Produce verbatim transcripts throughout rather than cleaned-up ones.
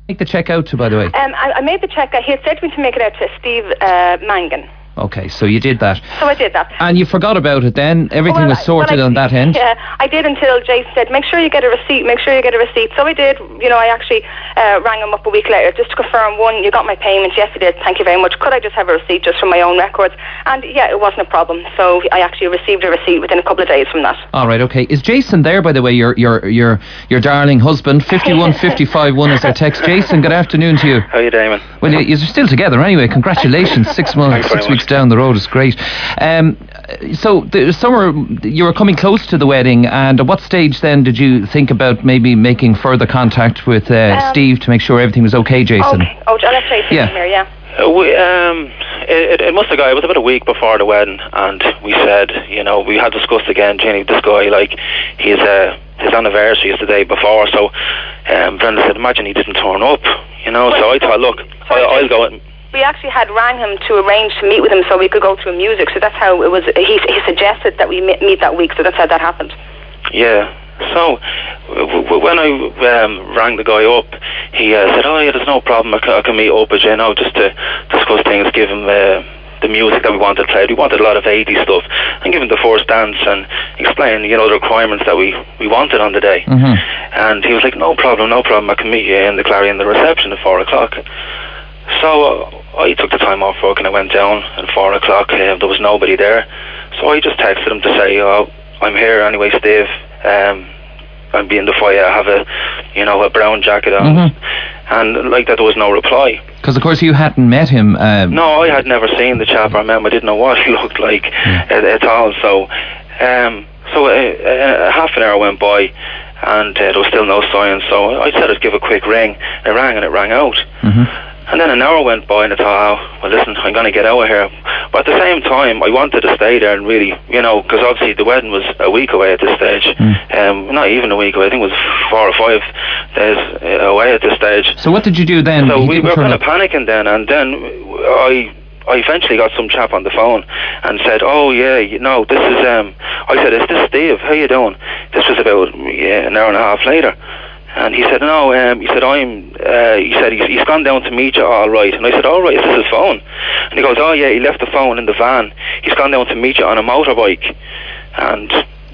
Make the check out to, by the way. Um, I, I made the check. He had said to me to make it out to Steve uh, Mangan. Okay, so you did that. So I did that. And you forgot about it then? Everything well, was sorted well, I, on that end? Yeah, I did until Jason said, make sure you get a receipt, make sure you get a receipt. So I did. You know, I actually uh, rang him up a week later just to confirm, one, you got my payment. Yes, you did. Thank you very much. Could I just have a receipt just from my own records? And yeah, it wasn't a problem. So I actually received a receipt within a couple of days from that. All right, okay. Is Jason there, by the way, your your your, your darling husband? fifty-one fifty-five one is our text. Jason, good afternoon to you. How are you, Damon? Well, you, you're still together anyway. Congratulations. Six months, six weeks down the road is great. Um, so the summer, you were coming close to the wedding, and at what stage then did you think about maybe making further contact with uh, um, Steve to make sure everything was okay, Jason? Okay. Oh, let's say yeah. here, yeah. Uh, we, um, it, it must have got, it was about a week before the wedding, and we said, you know, we had discussed again, Jenny, this guy, like, he's, uh, his anniversary is the day before, so um, Brenda said, imagine he didn't turn up, you know, Wait, so I thought, look, I, I'll go and... We actually had rang him to arrange to meet with him so we could go through music. So that's how it was. He, he suggested that we meet that week. So that's how that happened. Yeah. So w- w- when I um, rang the guy up, he uh, said, "Oh yeah, there's no problem. I can, I can meet up with you now just to discuss things. Give him uh, the music that we wanted played. We wanted a lot of eighties stuff, and give him the first dance and explain, you know, the requirements that we, we wanted on the day." Mm-hmm. And he was like, "No problem, no problem. I can meet you in the Clarion, the reception at four o'clock." So uh, I took the time off work and I went down at four o'clock. Uh, there was nobody there, so I just texted him to say, "Oh, I'm here anyway, Steve. Um, I'm being the foyer. I have a, you know, a brown jacket on." Mm-hmm. And like that, there was no reply. Because of course you hadn't met him. Um, no, I had never seen the chap. I met him. I didn't know what he looked like yeah. at, at all. So, um, so uh, uh, half an hour went by, and uh, there was still no sign. So I said I'd give a quick ring. It rang and it rang out. Mm-hmm. And then an hour went by and I thought, oh, well listen, I'm going to get out of here. But at the same time, I wanted to stay there and really, you know, because obviously the wedding was a week away at this stage. Mm. Um, not even a week away, I think it was four or five days away at this stage. So what did you do then? So we were kind of panicking then, and then I... I eventually got some chap on the phone and said, "Oh yeah, you know, this is." Um, I said, "Is this Steve? How you doing?" This was about yeah, an hour and a half later, and he said, "No." Um, he said, "I'm." Uh, he said, he's, "He's gone down to meet you, all right." And I said, "All right, is this his phone?" And he goes, "Oh yeah, he left the phone in the van. He's gone down to meet you on a motorbike." And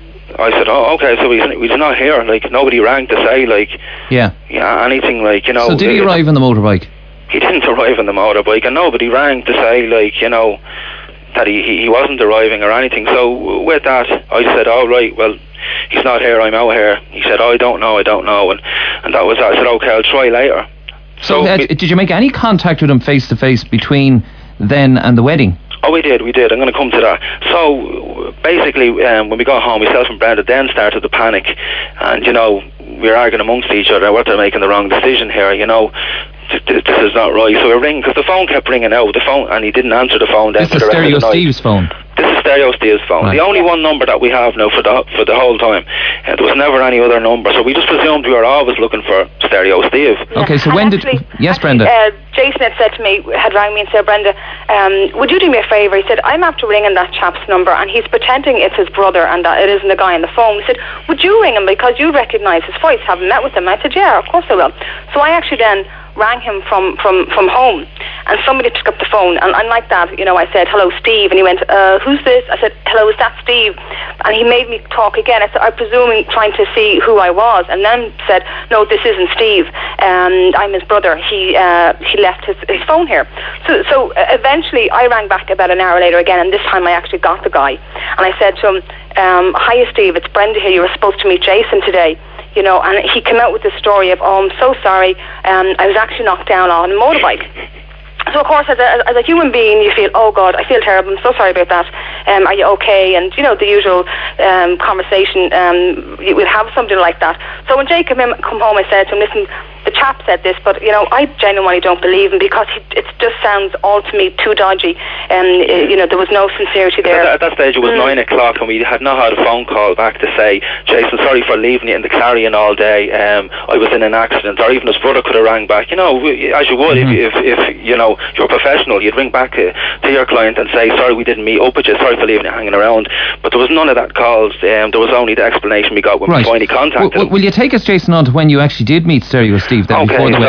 I said, "Oh, okay, so he's he's not here. Like nobody rang to say like yeah, yeah, anything like you know." So did he arrive on the motorbike? He didn't arrive on the motorbike, and nobody rang to say, like, you know, that he, he wasn't arriving or anything. So with that, I said, all right, well, he's not here, I'm out here. He said, oh, I don't know, I don't know. And, and that was that. I said, okay, I'll try later. So, so uh, did you make any contact with him face-to-face between then and the wedding? Oh, we did, we did. I'm going to come to that. So, basically, um, when we got home, myself and Brenda then started to panic. And, you know, we were arguing amongst each other, what they're making the wrong decision here, you know. This is not right. So we ring because the phone kept ringing out. The phone, and he didn't answer the phone. Then this is Stereo Steve's phone. This is Stereo Steve's phone. Right. The only one number that we have now for the for the whole time. And there was never any other number. So we just presumed we were always looking for Stereo Steve. Okay. So and when actually, did yes, actually, Brenda? Uh, Jason had said to me, had rang me and said, Brenda, um, would you do me a favour? He said, I'm after ringing that chap's number, and he's pretending it's his brother, and that it isn't the guy on the phone. He said, would you ring him because you recognise his voice, having met with him? I said, yeah, of course I will. So I actually then rang him from, from, from home, and somebody picked up the phone, and, and like that, you know, I said, hello, Steve, and he went, uh, who's this? I said, hello, is that Steve? And he made me talk again. I said, I'm presuming trying to see who I was, and then said, no, this isn't Steve, and I'm his brother. He uh, he left his, his phone here. So, so uh, eventually I rang back about an hour later again, and this time I actually got the guy, and I said to him, um, hiya, Steve, it's Brenda here. You were supposed to meet Jason today. You know, and he came out with the story of, oh, I'm so sorry, um, I was actually knocked down on a motorbike. So, of course, as a, as a human being, you feel, oh, God, I feel terrible, I'm so sorry about that. Um, are you okay? And, you know, the usual um, conversation, um, we'll have something like that. So when Jay came, in, come home, I said to him, listen, the chap said this, but, you know, I genuinely don't believe him because he, it just sounds all to me too dodgy. And, uh, you know, there was no sincerity there. At that, at that stage, it was mm. nine o'clock, and we had not had a phone call back to say, Jason, sorry for leaving you in the Clarion all day. Um, I was in an accident. Or even his brother could have rang back. You know, as you would, mm-hmm. if, if, if, you know, you're a professional, you'd ring back to, to your client and say, sorry, we didn't meet up with you. Sorry for leaving you hanging around. But there was none of that calls. Um, there was only the explanation we got when right. we finally contacted w- w- him. Will you take us, Jason, on to when you actually did meet Stereo Steve then okay, before the so wedding?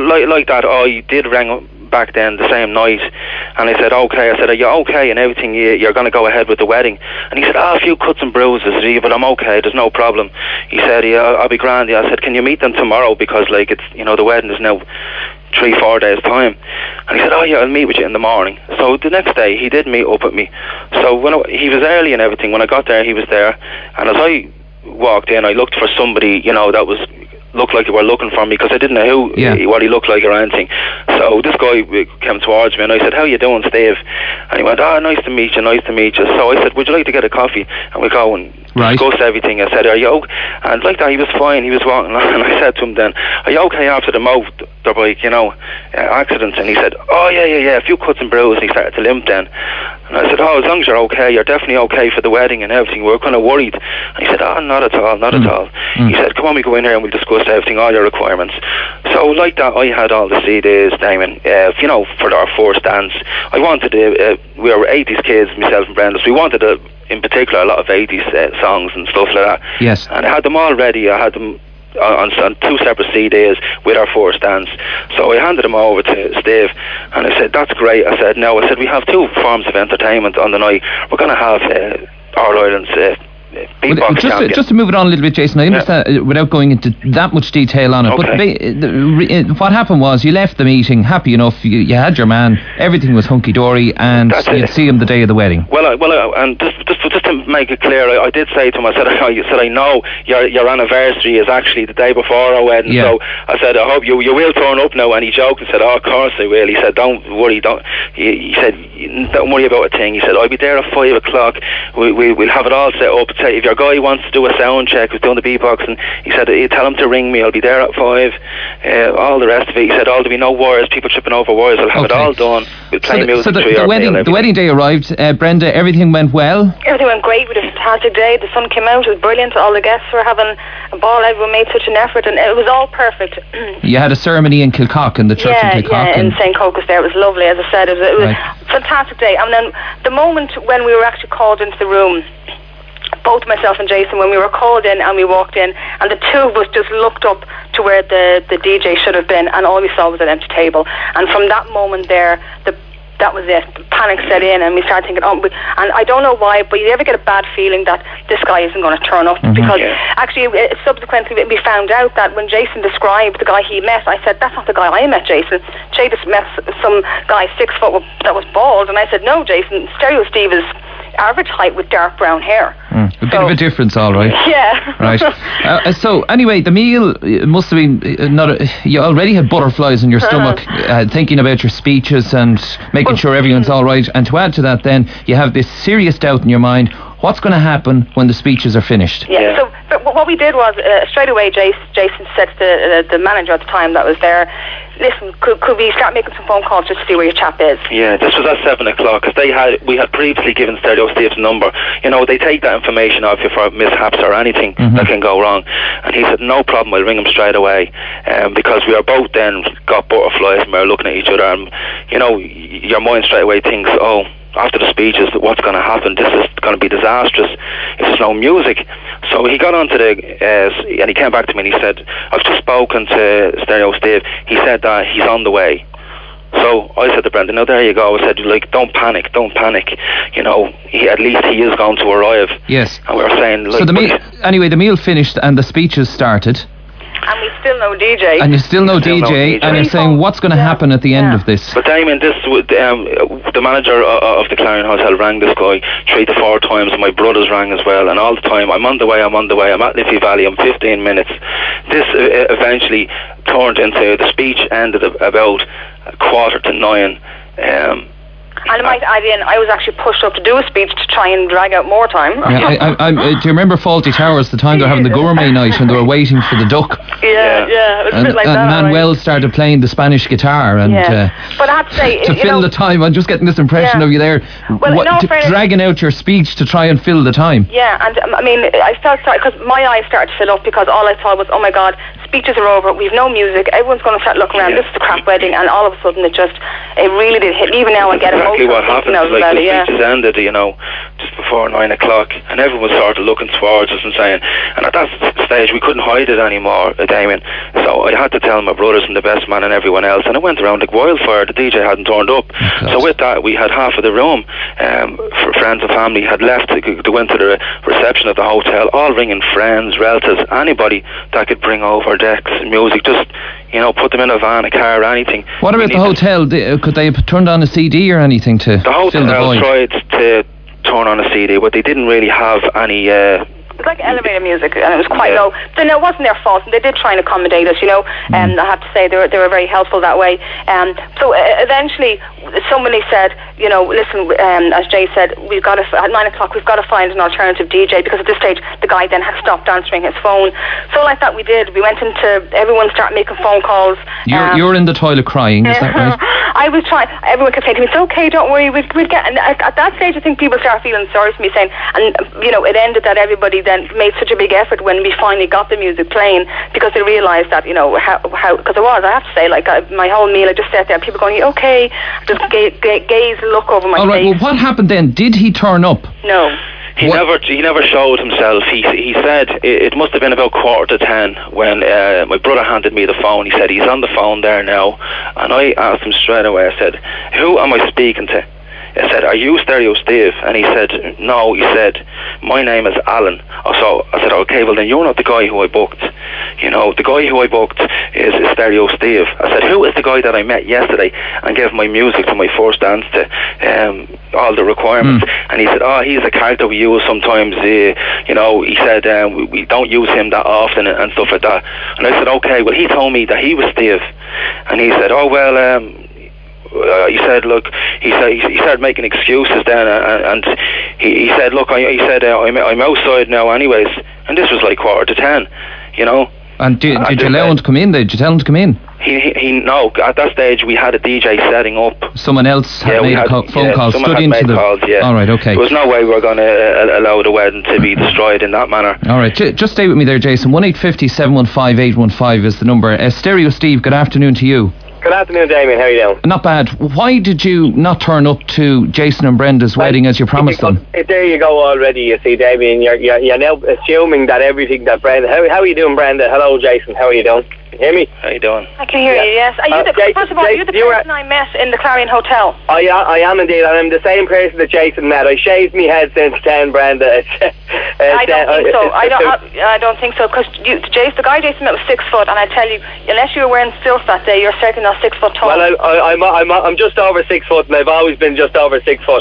like like that, I did ring back then the same night, and I said, okay, I said, are you okay and everything, you, you're going to go ahead with the wedding? And he said, ah, oh, a few cuts and bruises, but I'm okay, there's no problem. He said, yeah, I'll be grand. I said, can you meet them tomorrow, because like it's, you know, the wedding is now three, four days time. And he said, oh yeah, I'll meet with you in the morning. So the next day he did meet up with me. So when I, he was early and everything, when I got there he was there, and as I walked in I looked for somebody, you know, that was looked like they were looking for me, because I didn't know who, yeah. what he looked like or anything. So this guy came towards me and I said, how you doing, Steve? And he went, oh, nice to meet you, nice to meet you. So I said, would you like to get a coffee? And we go and right. discuss everything. I said, are you okay? And like that, he was fine, he was walking along, and I said to him then, are you okay after the motorbike, you know, uh, accidents? And he said, oh yeah, yeah, yeah, a few cuts and bruises. And he started to limp then. And I said, oh, as long as you're okay, you're definitely okay for the wedding and everything. We were kind of worried. And he said, oh, not at all, not mm. at all. Mm. He said, come on, we go in here and we'll discuss everything, all your requirements. So like that, I had all the C Ds, Damon, uh, you know, for our first dance. I wanted, uh, uh, we were eighties kids, myself and Brenda, so we wanted, uh, in particular, a lot of eighties uh, songs and stuff like that. Yes. And I had them all ready. I had them on, on two separate C Ds with our first dance. So I handed them over to Steve, and I said, that's great. I said, no, I said, we have two forms of entertainment on the night. We're going to have uh, All Ireland's uh, well, just, to, just to move it on a little bit, Jason, I understand, yeah. without going into that much detail on it, okay. but ba- the, what happened was you left the meeting happy enough, you, you had your man, everything was hunky-dory, and That's you'd it. see him the day of the wedding. Well, I, well, I, and just, just, just to make it clear, I, I did say to him, I said, I, I said, I know your your anniversary is actually the day before our wedding, yeah. so I said, I hope you you will turn up now, and he joked and said, oh, of course I will. He said, don't worry, don't, he, he said, don't worry about a thing. He said, I'll be there at five o'clock, we, we, we'll have it all set up. Say, if your guy wants to do a sound check, who's doing the beatbox, and he said, tell him to ring me, I'll be there at five, uh, all the rest of it. He said, oh, there'll be no wires, people tripping over wires, I'll have okay. it all done, we'll play so the, music so the, the wedding the wedding day arrived, uh, Brenda, everything went well? Everything went great, we had a fantastic day, the sun came out, it was brilliant, all the guests were having a ball, everyone made such an effort, and it was all perfect. You had a ceremony in Kilcock, in the church yeah, in Kilcock? Yeah, in Saint Cocos there, it was lovely, as I said, it was, it was right. a fantastic day. And then the moment when we were actually called into the room, both myself and Jason, when we were called in and we walked in, and the two of us just looked up to where the, the D J should have been, and all we saw was an empty table. And from that moment there, the that was it. The panic set in, and we started thinking, oh, we, and I don't know why, but you ever get a bad feeling that this guy isn't going to turn up? Mm-hmm. Because yeah. actually, uh, subsequently, we found out that when Jason described the guy he met, I said, that's not the guy I met, Jason. Jay just met some guy six foot that was bald, and I said, no, Jason, Stereo Steve is average height with dark brown hair. Mm, a so, bit of a difference, all right. Yeah. Right. Uh, so anyway, the meal must have been not. A, you already had butterflies in your stomach, uh, thinking about your speeches and making well, sure everyone's all right. And to add to that, then you have this serious doubt in your mind. What's going to happen when the speeches are finished? Yeah. yeah. So but what we did was uh, straight away, Jason, Jason said to the, uh, the manager at the time that was there, listen, could, could we start making some phone calls just to see where your chap is? Yeah, this was at seven o'clock, because they had we had previously given Stereo Steve's number. You know, they take that information off you for mishaps or anything mm-hmm. that can go wrong. And he said, no problem, I'll ring him straight away, um, because we are both then got butterflies and we were looking at each other, and you know, your mind straight away thinks, oh, after the speeches, what's going to happen? This is going to be disastrous if there's no music. So he got onto the, uh, and he came back to me and he said, I've just spoken to Stereo Steve. He said that he's on the way. So I said to Brendan, no, there you go. I said, like, don't panic, don't panic. You know, he, at least he is going to arrive. Yes. And we were saying, like, so the meal, anyway, the meal finished and the speeches started. And we still no D J. And you still no, D J, no D J, and you're saying what's going to yeah. happen at the end yeah. of this. But Damien, this um, the manager of the Clarion Hotel rang this guy three to four times, and my brothers rang as well, and all the time, I'm on the way, I'm on the way, I'm at Liffey Valley, I'm fifteen minutes. This uh, eventually turned into, the speech ended about a quarter to nine. Um, And I might add in, I was actually pushed up to do a speech to try and drag out more time. Yeah, I, I, I, do you remember Fawlty Towers, the time they were having the gourmet night and they were waiting for the duck? Yeah, yeah, yeah it was and, a bit like and that. And Manuel right? started playing the Spanish guitar, and yeah. uh, but I have to say, to you fill know, the time, I'm just getting this impression yeah. of you there, well, what, no, to, dragging out your speech to try and fill the time. Yeah, and um, I mean, I felt sorry because my eyes started to fill up, because all I thought was, oh my God, speeches are over, we've no music, everyone's going to start looking around, yeah. this is a crap wedding, and all of a sudden it just, it really did hit me. Even now I get emotional exactly what happened. Like about the it, yeah. speeches ended, you know, just before nine o'clock, and everyone was sort of looking towards us and saying, and at that stage we couldn't hide it anymore, uh, Damien. So I had to tell my brothers and the best man and everyone else, and it went around like wildfire. The D J hadn't turned up. Oh, so with that, we had half of the room, um, for friends and family had left to, to go into the reception of the hotel, all ringing friends, relatives, anybody that could bring over decks, music, just, you know, put them in a van, a car, anything. What about the hotel? Could they have turned on a C D or anything to the hotel fill the void? tried to turn on a C D, but they didn't really have any. Uh, It was like elevator music, and it was quite yeah. low. Then it wasn't their fault, and they did try and accommodate us, you know. And mm. um, I have to say they were they were very helpful that way. Um, so uh, eventually, somebody said, you know, listen, um, as Jay said, we've got to at nine o'clock we've got to find an alternative D J, because at this stage the guy then had stopped answering his phone. So like that we did. We went into everyone started making phone calls. You're um, you're in the toilet crying, is that right? I was trying. Everyone kept saying to me, "It's okay, don't worry, we'll, we'll get." And at, at that stage, I think people started feeling sorry for me, saying, and you know, it ended that everybody then made such a big effort when we finally got the music playing, because they realised that, you know, how how because it was. I have to say, like I, my whole meal, I just sat there, people going, "You okay?" Just ga- ga- gaze, look over my All right. face. Well, what happened then? Did he turn up? No. He what? never he never showed himself. He he said it, it must have been about quarter to ten when uh, my brother handed me the phone. He said he's on the phone there now, and I asked him straight away. I said, "Who am I speaking to?" I said, "Are you Stereo Steve?" And he said, "No." He said, "My name is Alan." So I said, "Okay, well then you're not the guy who I booked. You know, the guy who I booked is, is Stereo Steve." I said, "Who is the guy that I met yesterday and gave my music to my first dance to, um, all the requirements?" Mm. And he said, "Oh, he's a character we use sometimes. Uh, you know," he said, um, we, we don't use him that often and, and stuff like that." And I said, "Okay, well he told me that he was Steve." And he said, "Oh, well, um, Uh, he said, look, he said he started making excuses then, uh, and he, he said, look, I, he said, uh, I'm, I'm outside now anyways, and this was like quarter to ten, you know." And did, did you allow him to come in? Did you tell him to come in? He, he, he no. At that stage, we had a D J setting up. Someone else had yeah, made had, a co- phone yeah, call. Someone stood had into made the calls. Yeah. All right. Okay. There was no way we were going to uh, allow the wedding to be destroyed in that manner. All right. J- just stay with me there, Jason. One eight five zero seven one five eight one five is the number. Uh, Stereo Steve, good afternoon to you. Good afternoon, Damien. How are you doing? Not bad. Why did you not turn up to Jason and Brenda's well, wedding as you promised them? There you go already, you see, Damien. You're, you're, you're now assuming that everything that Brenda... How, how are you doing, Brenda? Hello, Jason. How are you doing? Can you hear me? How you doing? I can hear yeah. you, yes. Are you uh, the, Jason, first of all, Jason, you're the you person I met in the Clarion Hotel. I, I am indeed, and I'm the same person that Jason met. I shaved me head since ten, Brenda. It's, it's, I don't uh, think so. I don't I, I don't think so, because Jason, the guy Jason met was six foot, and I tell you, unless you were wearing stilts that day, you're certainly not six foot tall. Well, I, I, I'm, I'm, I'm just over six foot, and I've always been just over six foot.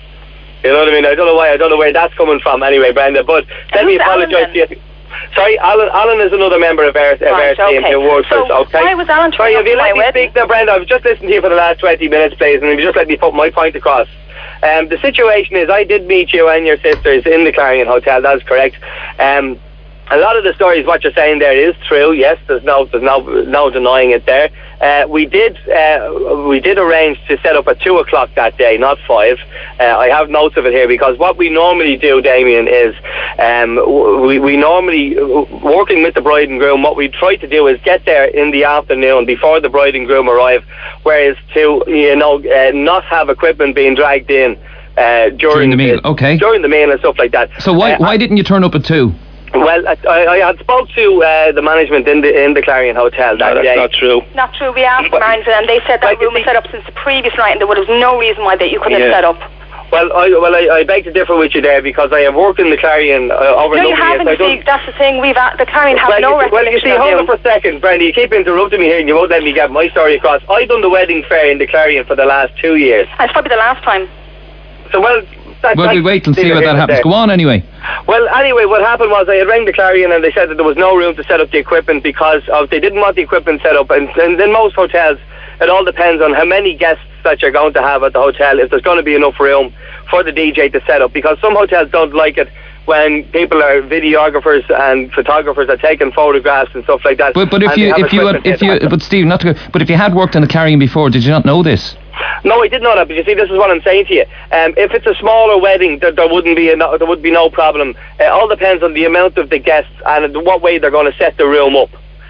You know what I mean? I don't know why, I don't know where that's coming from anyway, Brenda, but and let me apologise to you. Sorry, Alan. Alan is another member of our, of right, our team okay. who works so for us. Okay. Why was Alan Sorry, if you let me wedding? speak now, Brenda, I've just listened to you for the last twenty minutes, please, and if you just let me put my point across. Um, the situation is, I did meet you and your sisters in the Clarion Hotel. That's correct. Um, a lot of the stories, what you're saying there, is true. Yes, there's no, there's no, no denying it there. Uh, we did, uh, we did arrange to set up at two o'clock that day, not five. Uh, I have notes of it here, because what we normally do, Damien, is um, we we normally working with the bride and groom. What we try to do is get there in the afternoon before the bride and groom arrive, whereas to you know uh, not have equipment being dragged in uh, during, during the meal. The, okay. During the meal and stuff like that. So why uh, why didn't you turn up at two? Well, I, I had spoke to uh, the management in the in the Clarion Hotel that no, that's day. not true. Not true. We asked the manager, and they said that like room was set up since the previous night, and there was no reason why that you couldn't yeah. have set up. Well, I well I, I beg to differ with you there, because I have worked in the Clarion uh, over no, a you number haven't. of years. See, that's the thing. We've uh, the Clarion have well, no you, Well, you see, hold on for a second, Brenda. You keep interrupting me here, and you won't let me get my story across. I've done the wedding fair in the Clarion for the last two years. And it's probably the last time. So well. That, well, we wait and see what that happens. There. Go on anyway. Well, anyway, what happened was I had rang the Clarion, and they said that there was no room to set up the equipment because of they didn't want the equipment set up. And, and in most hotels, it all depends on how many guests that you're going to have at the hotel, if there's going to be enough room for the D J to set up. Because some hotels don't like it when people are videographers and photographers are taking photographs and stuff like that. But but if you if you had, if you but Steve, not to go, but if you had worked in the Clarion before, did you not know this? No, I did know that, but you see, this is what I'm saying to you. Um, if it's a smaller wedding, there, there wouldn't be a, no, there would be no problem. It all depends on the amount of the guests and what way they're going to set the room up.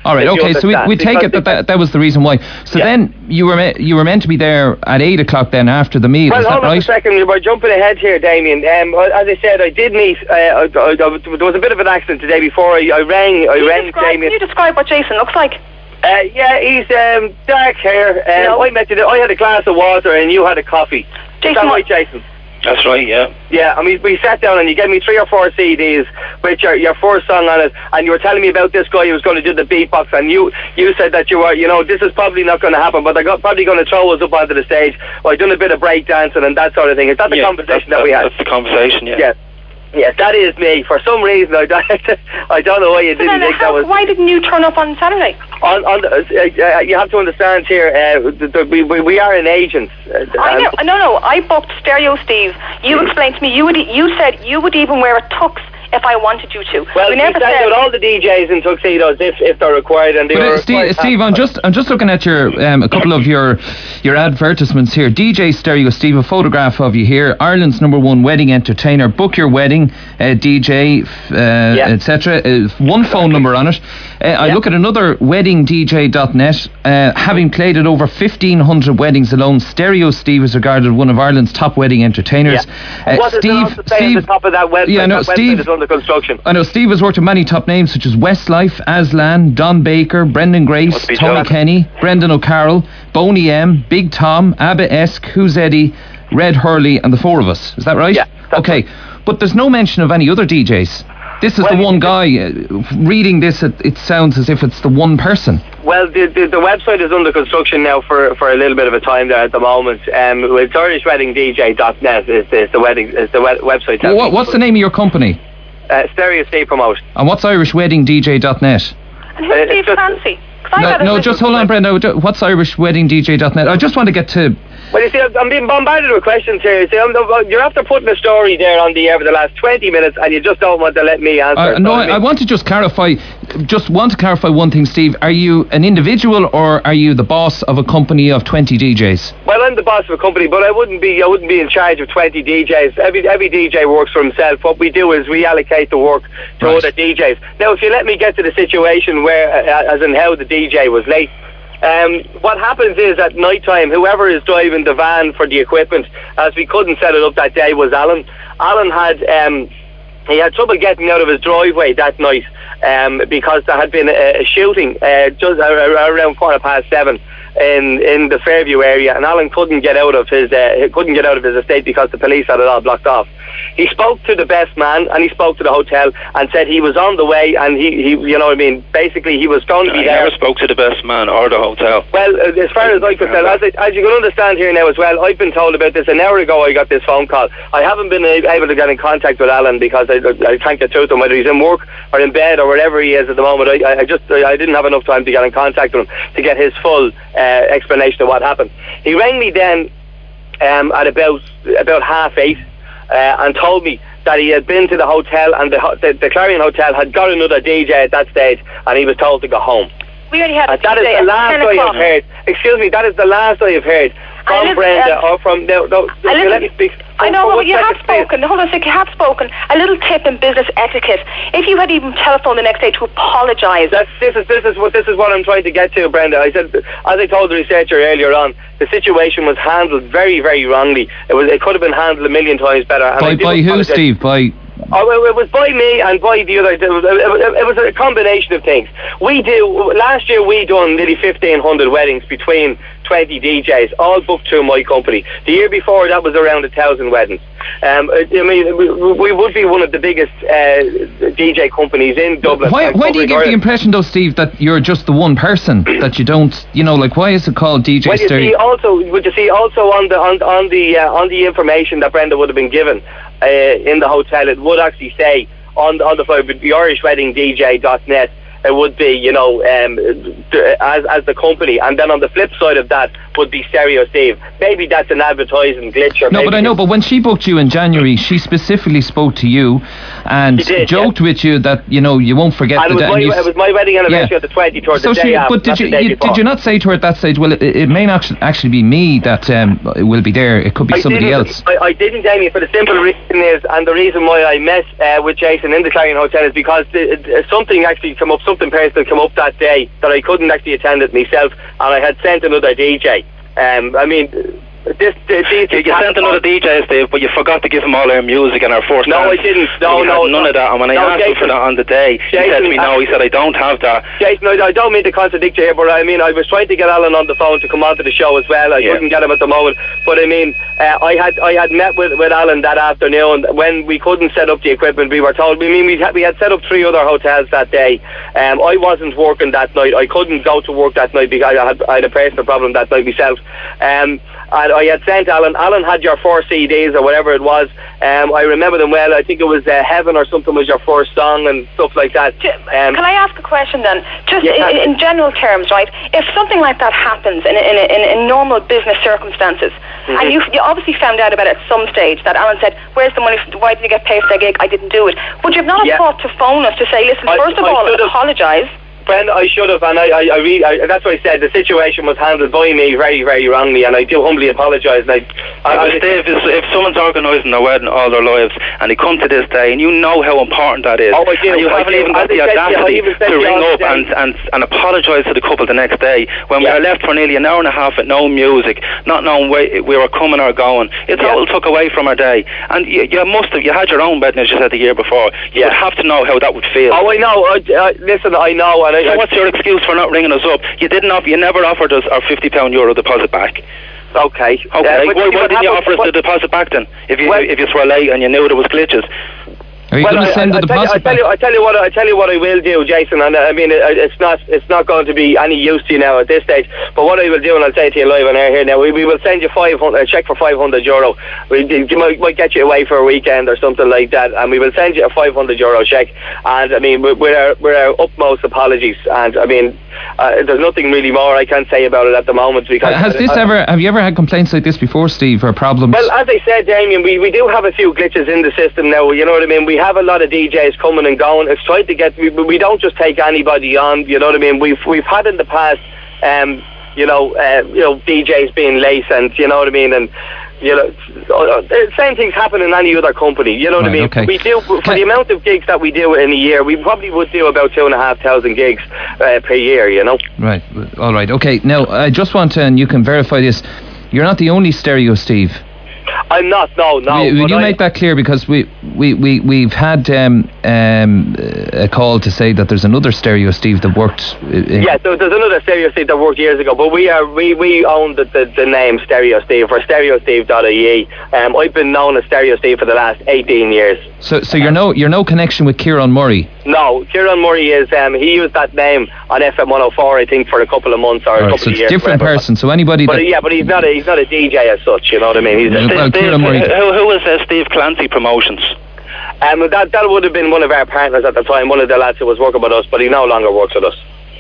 All right, if you okay, so we, understand. we take Because it that, that that was the reason why. So Yeah. then you were me- you were meant to be there at eight o'clock then after the meal, Well, is that hold on right? a second. We're jumping ahead here, Damien. Um, as I said, I did meet. Uh, I, I, I, there was a bit of an accident today before I, I rang. I Can you, rang describe, Damien. can you describe what Jason looks like? Uh, yeah, he's um, dark hair. Um, No. I met you. I had a glass of water and you had a coffee. Jason, Is that what- right, Jason? That's right, yeah. Yeah, I mean, we sat down and you gave me three or four C Ds with your, your first song on it, and you were telling me about this guy who was going to do the beatbox, and you you said that you were, you know, this is probably not going to happen, but they're go- probably going to throw us up onto the stage. Well, I done a bit of break dancing and that sort of thing. Is that the yeah, conversation that's, that we had? That's the conversation, yeah. Yeah. Yeah, that is me. For some reason, I don't, I don't know why you So didn't then think how, that was... why didn't you turn up on Saturday? On, on the, uh, uh, you have to understand here, uh, the, the, we, we we are an agent. Uh, I know, and- no, no. I booked Stereo Steve. You explained to me. You would. You said you would even wear a tux if I wanted you to. Well, we we never send said. out all the D Js in tuxedos if, if they're required, and they But were uh, Steve, required- Steve, I'm just I'm just looking at your um, a couple of your your advertisements here. D J Stereo Steve, a photograph of you here. Ireland's number one wedding entertainer. Book your wedding, uh, D J, uh, et cetera. Uh, one phone number on it. Uh, I Yeah. look at another wedding D J dot net. Uh, having played at over fifteen hundred weddings alone, Stereo Steve is regarded one of Ireland's top wedding entertainers. Yeah. Uh, what does it Steve, also say Steve, at the top of that website? Yeah, no, that Steve- website is under construction. I know Steve has worked with many top names such as Westlife, Aslan, Don Baker, Brendan Grace, Must be Tony John. Kenny, Brendan O'Carroll, Boney M, Big Tom, Abba Esk, Who's Eddie, Red Hurley, and the four of us. Is that right? Yeah, that's Okay, but there's no mention of any other D Js. This is Well, the one you- guy. Uh, reading this, it, it sounds as if it's the one person. Well, the, the the website is under construction now for, for a little bit of a time there at the moment. Um, with Irish Wedding D J dot net is, is the wedding is the we- website. that What, we- what's the name of your company? Uh, Stereo Steve Promote. And what's Irish Wedding D J dot net? And who's Uh, it's Steve just- Fancy? 'Cause I No, had a no, little- just hold on, Brenda. What's Irish Wedding D J dot net? I just want to get to. Well, you see, I'm- I'm being bombarded with questions here. See, I'm, you're after putting a story there on the air for the last twenty minutes, and you just don't want to let me answer. Uh, So, no, I I, mean- I want to just clarify. Just want to clarify one thing, Steve. Are you an individual or are you the boss of a company of twenty D Js? Well, I'm the boss of a company, but I wouldn't be. I wouldn't be in charge of twenty D Js. Every every D J works for himself. What we do is we allocate the work to Right. other D Js. Now, if you let me get to the situation where, uh, as in how the D J was late. Um, what happens is at night time, whoever is driving the van for the equipment, as we couldn't set it up that day, was Alan. Alan had um, he had trouble getting out of his driveway that night um, because there had been a, a shooting uh, just around quarter past seven in in the Fairview area, and Alan couldn't get out of his uh, he couldn't get out of his estate because the police had it all blocked off. He spoke to the best man and he spoke to the hotel and said he was on the way, and he, he you know what I mean, basically he was going to be I there. never spoke to the best man or the hotel. Well, uh, as far as I could tell, as, I, as you can understand here now as well, I've been told about this an hour ago. I got this phone call. I haven't been a- able to get in contact with Alan because I, I can't get through to him, whether he's in work or in bed or wherever he is at the moment. I, I just I didn't have enough time to get in contact with him to get his full uh, explanation of what happened. He rang me then um, at about about half eight uh, and told me that he had been to the hotel, and the, ho- the, the Clarion Hotel had got another D J at that stage, and he was told to go home. We only had a And that is D J the at last ten I o'clock. have heard. Excuse me, that is the last I have heard I from live- Brenda um, or from no, no, A you little- let me speak. I For- know, for but one you have second, please. spoken. Hold on a second. You have spoken. A little tip in business etiquette. If you had even telephoned the next day to apologise. That's, this is this is what this is what I'm trying to get to, Brenda. I said, as I told the researcher earlier on, the situation was handled very, very wrongly. It was it could have been handled a million times better. And I By, do by who, apologise. Steve? By. Oh, well, it was by me and by the other. It was, it was a combination of things. We do last year. We done nearly fifteen hundred weddings between twenty D Js, all booked through my company. The year before that was around a thousand weddings. Um, I mean, we, we would be one of the biggest uh, D J companies in Dublin. Why, and why do you covering give the Ireland. impression, though, Steve, that you're just the one person, that you don't, you know, like, why is it called D J Well, you Stereo? see, also, would you see also on the on, on the uh, on the information that Brenda would have been given uh, in the hotel, it would actually say on the on the flyer, the Irish Wedding D J dot net. It would be, you know, um, as as the company, and then on the flip side of that would be Stereo Steve. Maybe that's an advertising glitch. Or No, maybe but I know, it's- but when she booked you in January, she specifically spoke to you and She did, joked with you that, you know, you won't forget and the it was, day. my, and you it was my wedding anniversary Yeah. on the twenty-third, so the day she, after, but did not you, the day you before. did you not say to her at that stage, well, it, it may not actually be me that um, will be there, it could be I somebody didn't- else? I, I didn't, Amy, for the simple reason is, and the reason why I met uh, with Jason in the Clarion Hotel is because the, uh, something actually came up, some something personal come up that day that I couldn't actually attend it myself, and I had sent another D J. Um, I mean, this the, these you, you sent another D J, Steve, but you forgot to give him all our music and our first. No, dance. I didn't. No, he no, had none no, of that. And when I no, asked Jason, him for that on the day, Jason, he said to me, "No," he said, "I don't have that." Jason, I, I don't mean to contradict you here, but I mean I was trying to get Alan on the phone to come onto the show as well. I Yeah. couldn't get him at the moment, but I mean, uh, I had I had met with, with Alan that afternoon when we couldn't set up the equipment. We were told. I mean, we had, we had set up three other hotels that day. Um, I wasn't working that night. I couldn't go to work that night because I had, I had a personal problem that night myself. Um, and I had sent Alan. Alan had your four C Ds or whatever it was. Um, I remember them well. I think it was uh, Heaven or something was your first song and stuff like that. Um, Can I ask a question then? Just yeah, in, in general terms, right? If something like that happens in in, in, in normal business circumstances, mm-hmm. and you, you obviously found out about it at some stage that Alan said, "Where's the money? Why didn't you get paid for that gig? I didn't do it." Would you have not yeah. thought to phone us to say, "Listen, I, first of I all, should've. apologise"? Friend, I should have, and I, I, I really, I, that's what I said. The situation was handled by me very, very wrongly, and I do humbly apologise. And I, I, I, Dave, if, if someone's organising their wedding all their lives, and they come to this day, and you know how important that is, oh, I do, and you I haven't do. even got As the I said, audacity yeah, to ring up and, and, and apologise to the couple the next day, when yeah. we were left for nearly an hour and a half with no music, not knowing where we were coming or going, it yeah. all took away from our day. And you, you must have, you had your own wedding, as you said the year before. You yeah. would have to know how that would feel. Oh, I know. I, uh, listen, I know. And I, so I, what's your excuse for not ringing us up? You didn't offer, you never offered us our fifty pound euro deposit back. Okay. Okay. Uh, why why didn't you happened, offer us what, the deposit back then? If you well, if you were late and you knew there was glitches. Are you well, going to send I, the I, I deposit tell back? you, I tell you what, I tell you what I will do, Jason. And I mean, it, it's not, it's not going to be any use to you now at this stage. But what I will do, and I'll say to you live on air here now, we, we will send you five hundred, a check for five hundred euro. We you might, might get you away for a weekend or something like that, and we will send you a five hundred euro check. And I mean, with our, with our utmost apologies. And I mean, uh, there's nothing really more I can say about it at the moment because. Uh, has this I, ever? Have you ever had complaints like this before, Steve, or problems? Well, as I said, Damien, we, we do have a few glitches in the system now. You know what I mean? We have a lot of D Js coming and going. It's trying to get. We, we don't just take anybody on. You know what I mean? We've we've had in the past, um, you know, uh, you know, D Js being late, and you know what I mean, and. You know, the same things happen in any other company. You know what right, I mean? Okay. We do for Can the amount of gigs that we do in a year. We probably would do about two and a half thousand gigs uh, per year. You know. Right. All right. Okay. Now, I just want to, and you can verify this. You're not the only stereo, Steve. I'm not. No, no. Will, will you I, make that clear? Because we we we we've had um, um, a call to say that there's another stereo, Steve, that worked. In yeah, so there's another Stereo Steve that worked years ago, but we are we, we own the, the, the name Stereo Steve for stereo steve dot I E. Um, I've been known as Stereo Steve for the last eighteen years. So so you're no you're no connection with Kieran Murray. No, Kieran Murray is um, he used that name on F M one oh four, I think, for a couple of months or All a right, couple so of it's years. a different whatever. person. So anybody But that yeah, but he's not a he's not a D J as such. You know what I mean? He's a, well, Steve, Kieran Murray. who, who is uh, Steve Clancy Promotions? Um, that that would have been one of our partners at the time, one of the lads who was working with us, but he no longer works with us.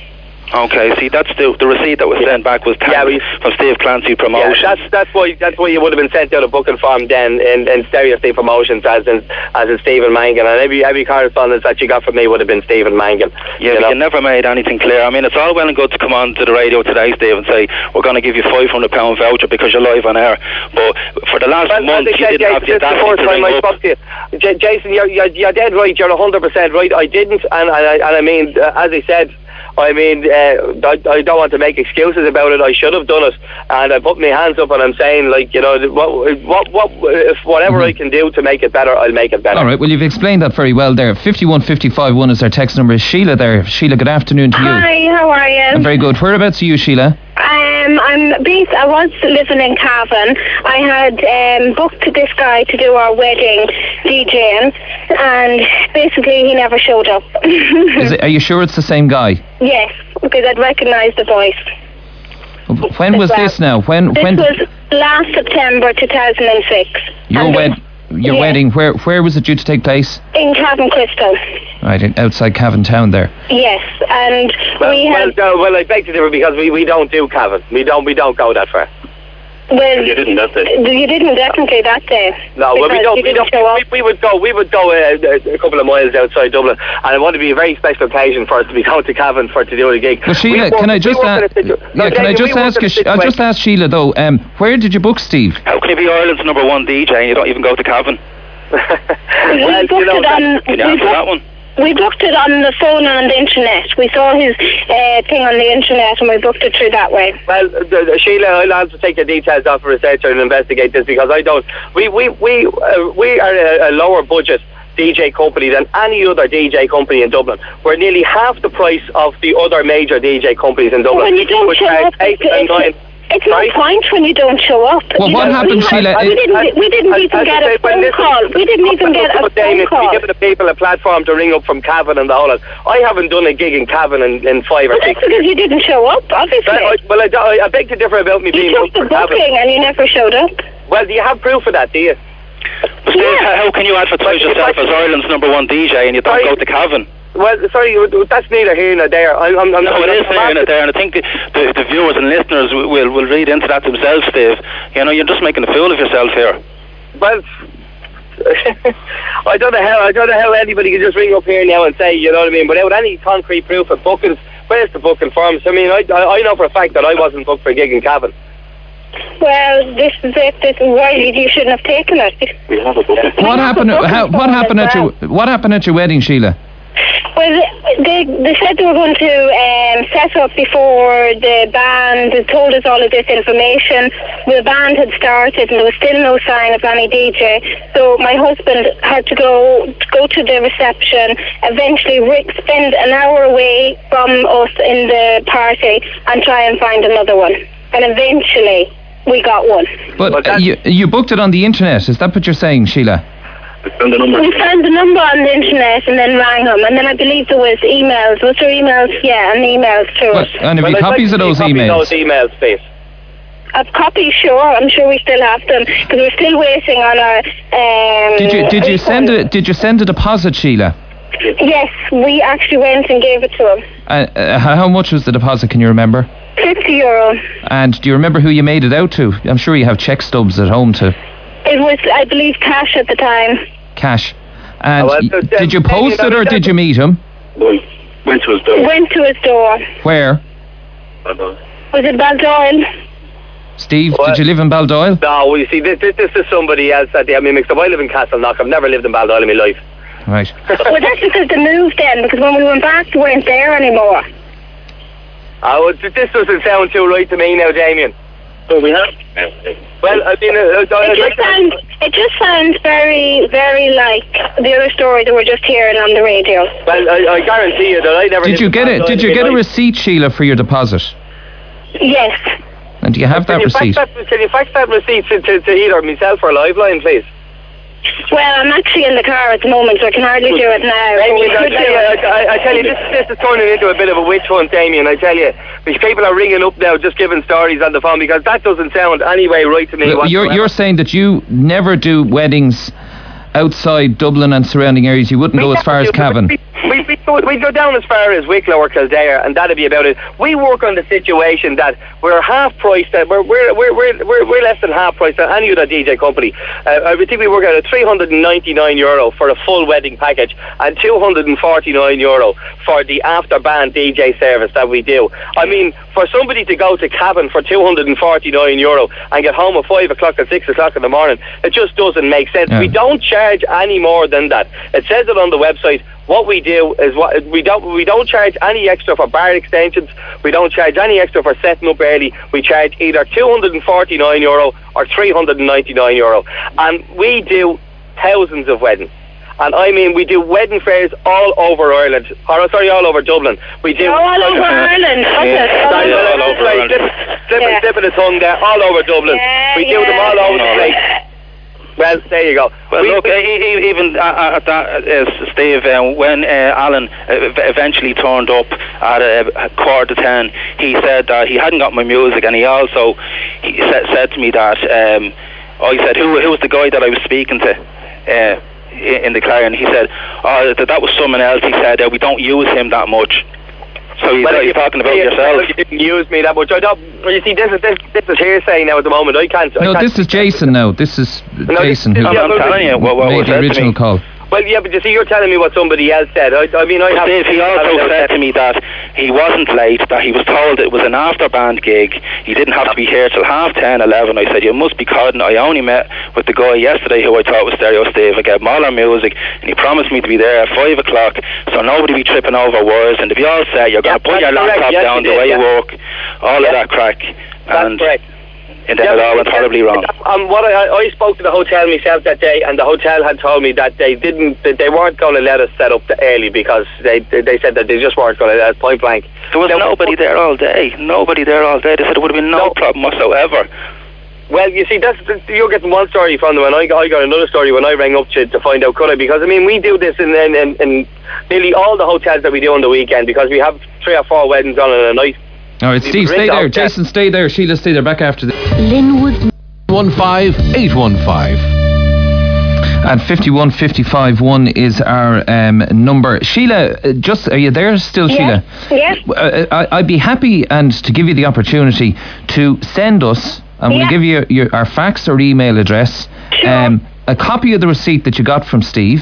Okay, see, that's the the receipt that was Yeah. sent back was Yeah, we- from Steve Clancy Promotions. Yeah, that's that's why that's why you would have been sent out a booking form then in, in Stereo Steve Promotions as in as in Stephen Mangan, and every every correspondence that you got from me would have been Stephen Mangan. Yeah, you but know? you never made anything clear. I mean, it's all well and good to come on to the radio today, Steve, and say we're going to give you five hundred pound voucher because you're live on air. But for the last Well, month, as I you said, didn't have Jason, the this is the audacity first to time ring I up. spoke to you. J- Jason, you're, you're you're dead right. You're one hundred percent right. I didn't, and and I, and I mean, uh, as I said. I mean, uh, I, I don't want to make excuses about it. I should have done it, and I put my hands up, and I'm saying, like, you know, what, what, what, if whatever Mm-hmm. I can do to make it better, I'll make it better. All right, well, you've explained that very well there. fifty-one fifty-five one is our text number. Is Sheila there? Sheila, good afternoon to you. Hi, how are you? I'm very good. Whereabouts are you, Sheila? Um, I'm based. I was living in Cavan. I had um, booked this guy to do our wedding DJing, and basically he never showed up. Is it, are you sure it's the same guy? Yes, because I'd recognise the voice. When was Well, this now? When This when was last September two thousand six. your And wed then- your yeah, wedding? Where where was it due to take place? in Cavan Crystal. Right, in- outside Cavan Town there. Yes, and Well, we well, had. no, well, I beg to differ because we, we don't do Cavan. We don't we don't go that far. Well, You didn't that day. You didn't definitely that day. No, well, we because don't. you We, didn't don't show up. we, we would go. We would go uh, a couple of miles outside Dublin, and it would be a very special occasion for us to be going to Cavan for to do a gig. Well, Sheila, We work- can I we just work ask? in a situ- Yeah, No, can I Damien, just we work ask? in You, a Sh- I'll just situation- ask Sheila though. Um, where did you book, Steve? How can you be Ireland's number one D J and you don't even go to Cavan? We Well, booked you know, it on. Can you we answer booked- that one? We booked it on the phone and on the internet. We saw his uh, thing on the internet and we booked it through that way. Well, the, the, Sheila, I'll have to take the details off a researcher and investigate this because I don't. We we we uh, we are a, a lower budget D J company than any other D J company in Dublin. We're nearly half the price of the other major D J companies in Dublin. When you don't show up, eight and nine. It's no point when you don't show up. Well, you what know, happened, we Sheila? Had, we didn't, we didn't even get a phone call. We didn't even get a phone call. We're giving the people a platform to ring up from Cavan and the whole lot. I haven't done a gig in Cavan in, in five or well, six. That's because you didn't show up, obviously. I, well, I, I, I beg to differ about me you being took booked the for booking Cavan. and you never showed up. Well, do you have proof of that, do you? But Steve, Yeah. how can you advertise yourself as Ireland's number one D J and you don't Sorry. go to Cavan? Well, sorry, that's neither here nor there. I'm, I'm, I'm, No, I'm, it is I'm there and there, and I think the, the, the viewers and listeners will, will will read into that themselves, Steve. You know, you're just making a fool of yourself here. Well, I don't know how I don't know how anybody can just ring up here now and say, you know what I mean, without any concrete proof of bookings. Where's the booking forms? I mean, I, I I know for a fact that I wasn't booked for a gig in Cavan. Well, this is it. This is why you shouldn't have taken it. We have a booking. What happened? How, what happened at your What happened at your wedding, Sheila? Well, they they said they were going to um, set up before the band. They told us all of this information. The band had started, and there was still no sign of any D J. So my husband had to go go to the reception. Eventually, Rick spend an hour away from us in the party and try and find another one. And eventually, we got one. But uh, you you booked it on the internet. Is that what you're saying, Sheila? The number. We found the number on the internet and then rang him, and then I believe there was emails. Was there emails? Yeah, and emails through But, it. and have Well, you I'd copies like of to those see a copy emails? Those emails, please. A copy, sure. I'm sure we still have them because we're still waiting on our. Um, Did you did you send refund. a did you send a deposit, Sheila? Yes, we actually went and gave it to him. Uh, uh, how much was the deposit? Can you remember? Fifty euro. And do you remember who you made it out to? I'm sure you have check stubs at home to It was, I believe, cash at the time. cash. And Oh, well, y- so then- did you then post you it know, or did you meet him? Went to his door. Went to his door. Where? Was it Baldoyle? Steve, What? did you live in Baldoyle? No, well, you see, this, this, this is somebody else that they have me mixed up. I live in Castleknock. I've never lived in Baldoyle in my life. Right. Well, that's because they moved then, because when we went back, they weren't there anymore. Oh, well, this doesn't sound too right to me now, Damien. So we have. Well, I mean, uh, It I'd like just sounds, to, it just sounds very, very like the other story that we're just hearing on the radio. well, I, I guarantee you that I never. Did lived you in get it? Baldoyle Did in you my get a life. receipt, Sheila, for your deposit? Yes. And do you have that Can you fax receipt? that, can you fax that receipt to, to, to either myself or Liveline, please? Well, I'm actually in the car at the moment, so I can hardly do it now. but we Damien, I could tell do you, it. I, I tell you, this, this is turning into a bit of a witch hunt, Damien. I tell you, these people are ringing up now, just giving stories on the phone because that doesn't sound anyway right to me. Look, You're, whatsoever. you're saying that you never do weddings outside Dublin and surrounding areas. You wouldn't go as far as Cavan. We, we, we, go, we go down as far as Wicklow or Kildare, and that'd be about it. We work on the situation that we're half price. That we're we're, we're we're we're we're less than half price than any other D J company. Uh, I would think we work out at three hundred and ninety nine euro for a full wedding package, and two hundred and forty nine euro for the after band D J service that we do. I mean, for somebody to go to Cavan for two hundred and forty nine euro and get home at five o'clock and six o'clock in the morning, it just doesn't make sense. Yeah. We don't charge any more than that. It says it on the website. What we do is what we don't we don't charge any extra for bar extensions. We don't charge any extra for setting up early. We charge either two hundred and forty nine euro or three hundred and ninety nine euro, and we do thousands of weddings. And I mean, we do wedding fairs all over Ireland, or sorry, all over Dublin. We do Oh, all over Ireland. What's Yeah. it? All Sorry, over all over sorry, Ireland. slip, slip, Yeah. slip of the tongue there, all over Dublin. Yeah, we do them yeah. all over the place. Well, there you go. Well, we, look, we, e- e- even uh, at that, uh, Steve, uh, when uh, Alan uh, eventually turned up at uh, quarter to ten, he said that he hadn't got my music, and he also he said, said to me that um, I said, who, who was the guy that I was speaking to uh, in the car, and he said, oh, that, that was someone else. He said, uh, we don't use him that much. So he's, well, he's you- talking about you- yourself. You didn't use me that much. I don't. You see, this is this this is hearsay now at the moment. I can't. I No, can't this is Jason now. This is No, this- Jason this- who I'm, yeah, I'm but- telling you what, what made was the said to original me. call. Well, yeah, but you see, you're telling me what somebody else said. I, I mean, I have... Dave, he also said to me that he wasn't late, that he was told it was an after-band gig. He didn't have to be here till half ten, eleven. I said, you must be kidding. I only met with the guy yesterday who I thought was Stereo Steve. I gave him all our music, and he promised me to be there at five o'clock, so nobody be tripping over wires, and to be all set, you're going to yeah, put your correct. laptop yes, down did, the way yeah. you walk, all yeah. of that crack. That's and correct. And then yeah, it all went horribly wrong. Um, what I, I spoke to the hotel myself that day, and the hotel had told me that they didn't, that they weren't going to let us set up early because they they said that they just weren't going to let us point blank. There was now, nobody there all day. Nobody there all day. They said it would have been no, no problem whatsoever. Well, you see, that's you're getting one story from them, and I got, I got another story when I rang up to, to find out could I, because I mean we do this in, in, in, in nearly all the hotels that we do on the weekend because we have three or four weddings on in a night. All right, Steve, stay there. Jason, stay there. Sheila, stay there. Back after this. Linwood. one five eight one five. And fifty-one fifty-five one is our um, number. Sheila, uh, just are you there still, yes. Sheila? Yes. Uh, I, I'd be happy and to give you the opportunity to send us, and yeah. we'll give you your, our fax or email address, sure. um, a copy of the receipt that you got from Steve.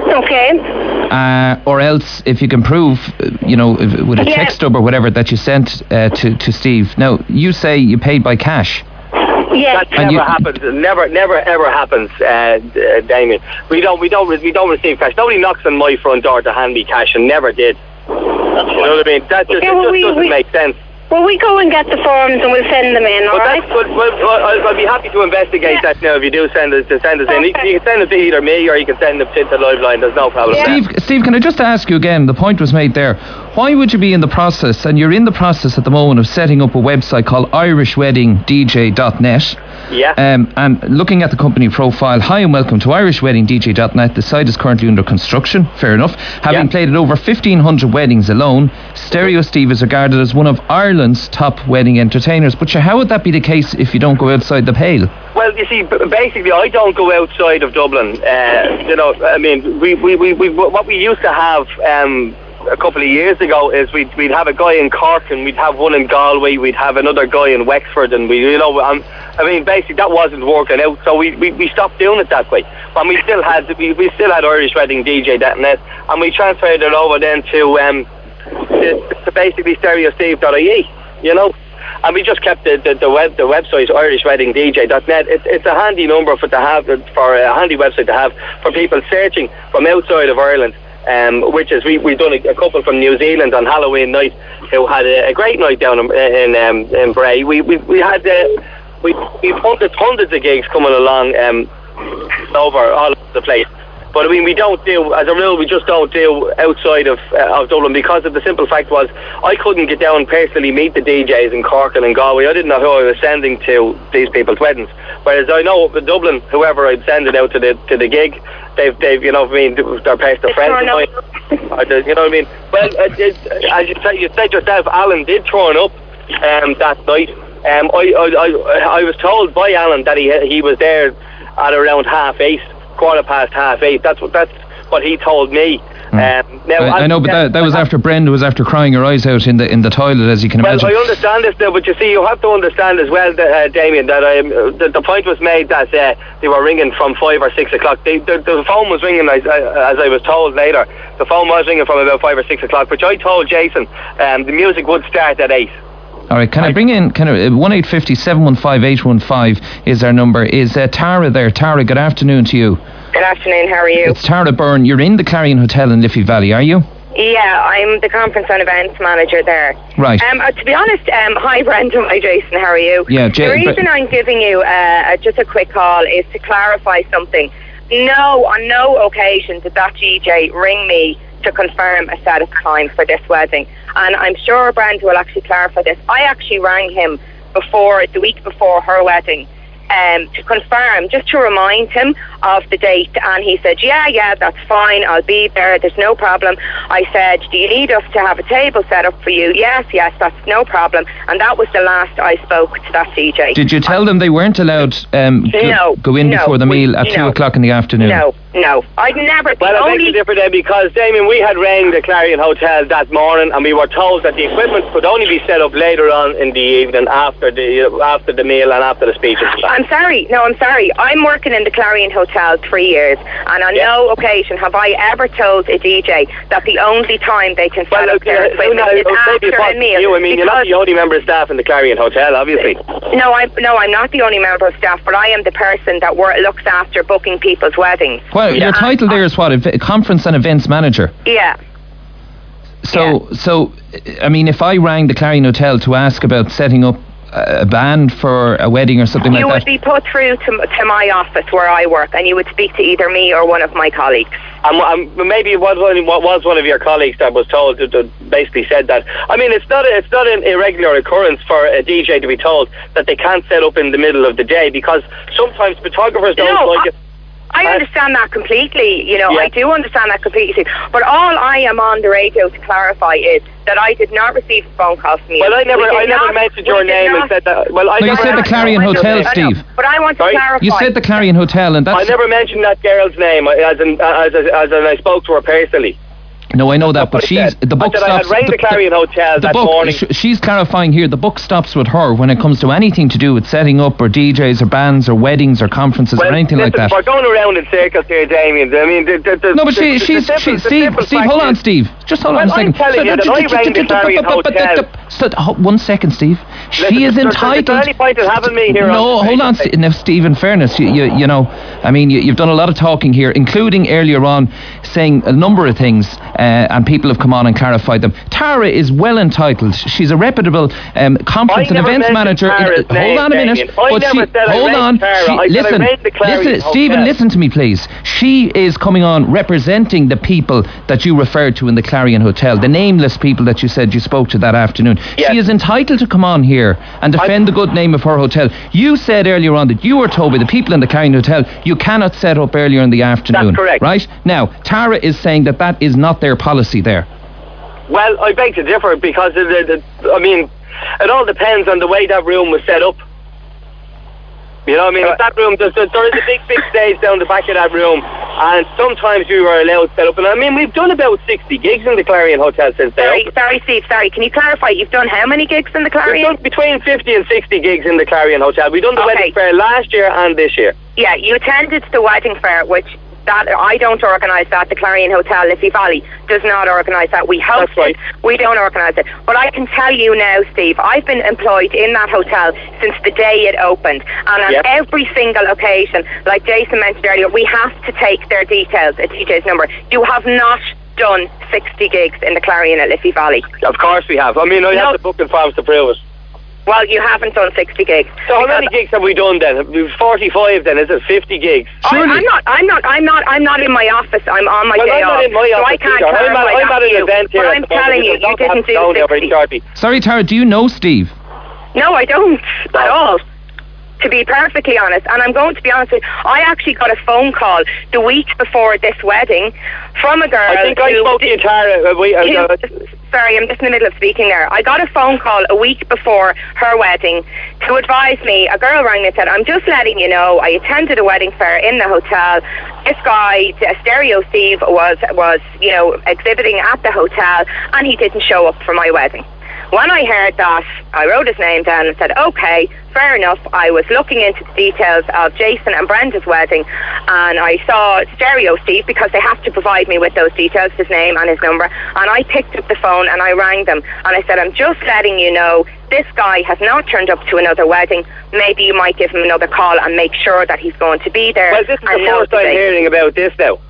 Okay. Uh, or else, if you can prove, uh, you know, if, with a yeah. text stub or whatever that you sent uh, to to Steve. Now, you say you paid by cash. Yes. That never you, happens. Never, never, ever happens, uh, uh, Damien. We don't, we don't, we don't receive cash. Nobody knocks on my front door to hand me cash, and never did. You know what I mean? That just, yeah, it well, just we, doesn't we, make sense. Well, we go and get the forms and we'll send them in. All but right. That's, but, well, I'll, I'll be happy to investigate yeah. that now if you do send us to send us okay. in. You, you can send them to either me or you can send them to the live line. There's no problem. Yeah. Steve, Steve, can I just ask you again? The point was made there. Why would you be in the process, and you're in the process at the moment of setting up a website called Irish Wedding D J dot net? Yeah. Um, and looking at the company profile, hi and welcome to Irish Wedding D J dot net. The site is currently under construction. Fair enough. Having yeah. played at over fifteen hundred weddings alone, Stereo Steve is regarded as one of Ireland's top wedding entertainers. But how would that be the case if you don't go outside the pale? Well, you see, basically, I don't go outside of Dublin. Uh, you know, I mean, we, we, we, we what we used to have um, a couple of years ago is we'd, we'd have a guy in Cork and we'd have one in Galway, we'd have another guy in Wexford, and we, you know, um, I mean, basically that wasn't working out, so we, we, we stopped doing it that way. But we still had we, we still had Irish Wedding D J dot net, and we transferred it over then to um to, to basically Stereo Steve dot I E, you know. And we just kept the the, the web the website Irish Wedding D J dot net. It's it's a handy number for to have for a handy website to have for people searching from outside of Ireland. Um, which is we we've done a, a couple from New Zealand on Halloween night who had a, a great night down in in, um, in Bray. We we we had uh, we we've hundreds hundreds of gigs coming along um, over all over the place. But I mean, we don't do, as a rule, we just don't do outside of uh, of Dublin, because of the simple fact was I couldn't get down and personally meet the D Js in Cork and in Galway. I didn't know who I was sending to these people's weddings. Whereas I know in Dublin, whoever I'd send it out to the to the gig, they've they've you know what I mean, they're personal friends of mine. Or they, you know what I mean? Well, it, it, as you said, you said yourself, Alan did turn up um, that night. Um, I, I I I was told by Alan that he he was there at around half eight. Quarter past half eight. That's what that's what he told me. Mm. Um, now I, I know, but that, that was after Brenda was after crying her eyes out in the in the toilet, as you can well, imagine. Well, I understand this now, but you see, you have to understand as well, that, uh, Damien, that um, the, the point was made that uh, they were ringing from five or six o'clock. They, the, the phone was ringing, as, as I was told later. The phone was ringing from about five or six o'clock, which I told Jason um, the music would start at eight. All right, can I, I bring in, can I, one eight five zero, seven one five, eight one five is our number. Is uh, Tara there? Tara, good afternoon to you. Good afternoon, how are you? It's Tara Byrne. You're in the Clarion Hotel in Liffey Valley, are you? Yeah, I'm the conference and events manager there. Right. Um, uh, to be honest, um, hi Brendan, hi Jason, how are you? Yeah, J- The reason Bre- I'm giving you uh, just a quick call is to clarify something. No, on no occasion did that D J ring me to confirm a set of time for this wedding. And I'm sure Brenda will actually clarify this. I actually rang him before, the week before her wedding, um, to confirm, just to remind him of the date, and he said, yeah, yeah, that's fine, I'll be there, there's no problem. I said, do you need us to have a table set up for you? Yes, yes, that's no problem. And that was the last I spoke to that D J. Did you tell them they weren't allowed um, go, no, go in no, before the meal at no, two o'clock in the afternoon? No, no, I'd never. Well, it only makes a difference then, because, Damien, we had rang the Clarion Hotel that morning, and we were told that the equipment could only be set up later on in the evening, after the after the meal and after the speeches. I'm sorry, no, I'm sorry. I'm working in the Clarion Hotel Hotel three years, and on Yeah. no occasion have I ever told a D J that the only time they can set Well, up look, their uh, equipment no, is maybe after it a wasn't meal. you. I mean, you're not because- the only member of staff in the Clarion Hotel, obviously. No, I'm no, I'm not the only member of staff, but I am the person that wor- looks after booking people's weddings. Well, your title there is what? Ev- Conference and Events Manager. Yeah. So, so, I mean, if I rang the Clarion Hotel to ask about setting up a band for a wedding or something You like would that, be put through to, to my office where I work, and you would speak to either me or one of my colleagues. Um, um, maybe it was one, what was one of your colleagues that was told that, that basically said that. I mean, it's not a, it's not an irregular occurrence for a D J to be told that they can't set up in the middle of the day, because sometimes photographers don't No, like I- it. I Uh, understand that completely, you know, Yeah. I do understand that completely. But all I am on the radio to clarify is that I did not receive a phone call from you. Well, I never, We did I never not- mentioned we your did name not- and said that. Well, I No, you never said the mentioned- Clarion I know, Hotel, I know, Steve. But I want to Sorry? clarify. you said the Clarion Hotel, and I that's... never mentioned that girl's name uh, as in, uh, as, as in I spoke to her personally. No, I know that, but what I she's... said. The I book said I had stops... rang the Clarion Hotel the that book, morning. sh- she's clarifying here, the book stops with her when it comes to anything to do with setting up or D Js or bands or weddings or conferences Well, or anything listen, like that. we're going around in circles here, Damien. I mean, the, the, the, No, but the, she, the, she's... the she, simple, the Steve, simple Steve, fact hold on, is- Steve. Just hold on Well, a second. I'm telling you that I rang the Clarion Hotel. So, ho- one second, Steve. She Listen, is there- entitled... Is there any point in having me here? No, on hold on, St- now, Steve, in fairness, you, you, you know, I mean, you, you've done a lot of talking here, including earlier on saying a number of things, uh, and people have come on and clarified them. Tara is well entitled. She's a reputable um, conference I and never events mentioned manager. Tara's hold name, on a minute. Damien. I but never she, said I hold rang on. Tara. She, I said I listen, rang the Clarion listen, Stephen, Hotel. listen to me, please. She is coming on representing the people that you referred to in the Clarion Hotel, the nameless people that you said you spoke to that afternoon. Yes. She is entitled to come on here and defend the good name of her hotel. You said earlier on that you were told by the people in the Clarion Hotel you cannot set up earlier in the afternoon. That's correct. Right? Now, Tara is saying that that is not their policy there. Well, I beg to differ, because it, it, it, I mean, it all depends on the way that room was set up. You know what I mean? If that room, there's, there is a big, big stage down the back of that room, and sometimes we were allowed to set up. And I mean, we've done about sixty gigs in the Clarion Hotel since they Sorry, opened. sorry, Steve, sorry. Can you clarify? You've done how many gigs in the We've Clarion? done between fifty and sixty gigs in the Clarion Hotel. We've done the Okay. wedding fair last year and this year. Yeah, you attended the wedding fair, which that I don't organise that. The Clarion Hotel, Liffey Valley, does not organise that. We host That's right. it. We don't organise it. But I can tell you now, Steve, I've been employed in that hotel since the day it opened. And on Yep. every single occasion, like Jason mentioned earlier, we have to take their details, a D J's number. You have not done sixty gigs in the Clarion at Liffey Valley. Of course we have. I mean, I No. have the booking forms to prove it. Well, you haven't done sixty gigs. So how Because- many gigs have we done then? We've forty-five then, is it? fifty gigs? I, I'm not. I'm not. I'm not. I'm not in my office. I'm on my Well, day I'm not off, in my so I office can't either. I'm at, clarify I'm that at to an you. event here But at I'm the moment. telling you, It's you not to have didn't it down do there very sixty. shortly. Sorry, Tara, do you know Steve? No, I don't at all. To be perfectly honest, and I'm going to be honest with you, I actually got a phone call the week before this wedding from a girl. I think I who spoke to you, Tara. Uh, we, uh, who- uh, sorry, I'm just in the middle of speaking there. I got a phone call a week before her wedding to advise me. A girl rang me and said, I'm just letting you know, I attended a wedding fair in the hotel. This guy, Stereo Steve, was, was, you know, exhibiting at the hotel, and he didn't show up for my wedding. When I heard that, I wrote his name down and said, okay, fair enough. I was looking into the details of Jason and Brenda's wedding, and I saw Stereo Steve, because they have to provide me with those details, his name and his number, and I picked up the phone and I rang them, and I said, I'm just letting you know, this guy has not turned up to another wedding. Maybe you might give him another call and make sure that he's going to be there. well, this is and the know first the I'm date. hearing about this now.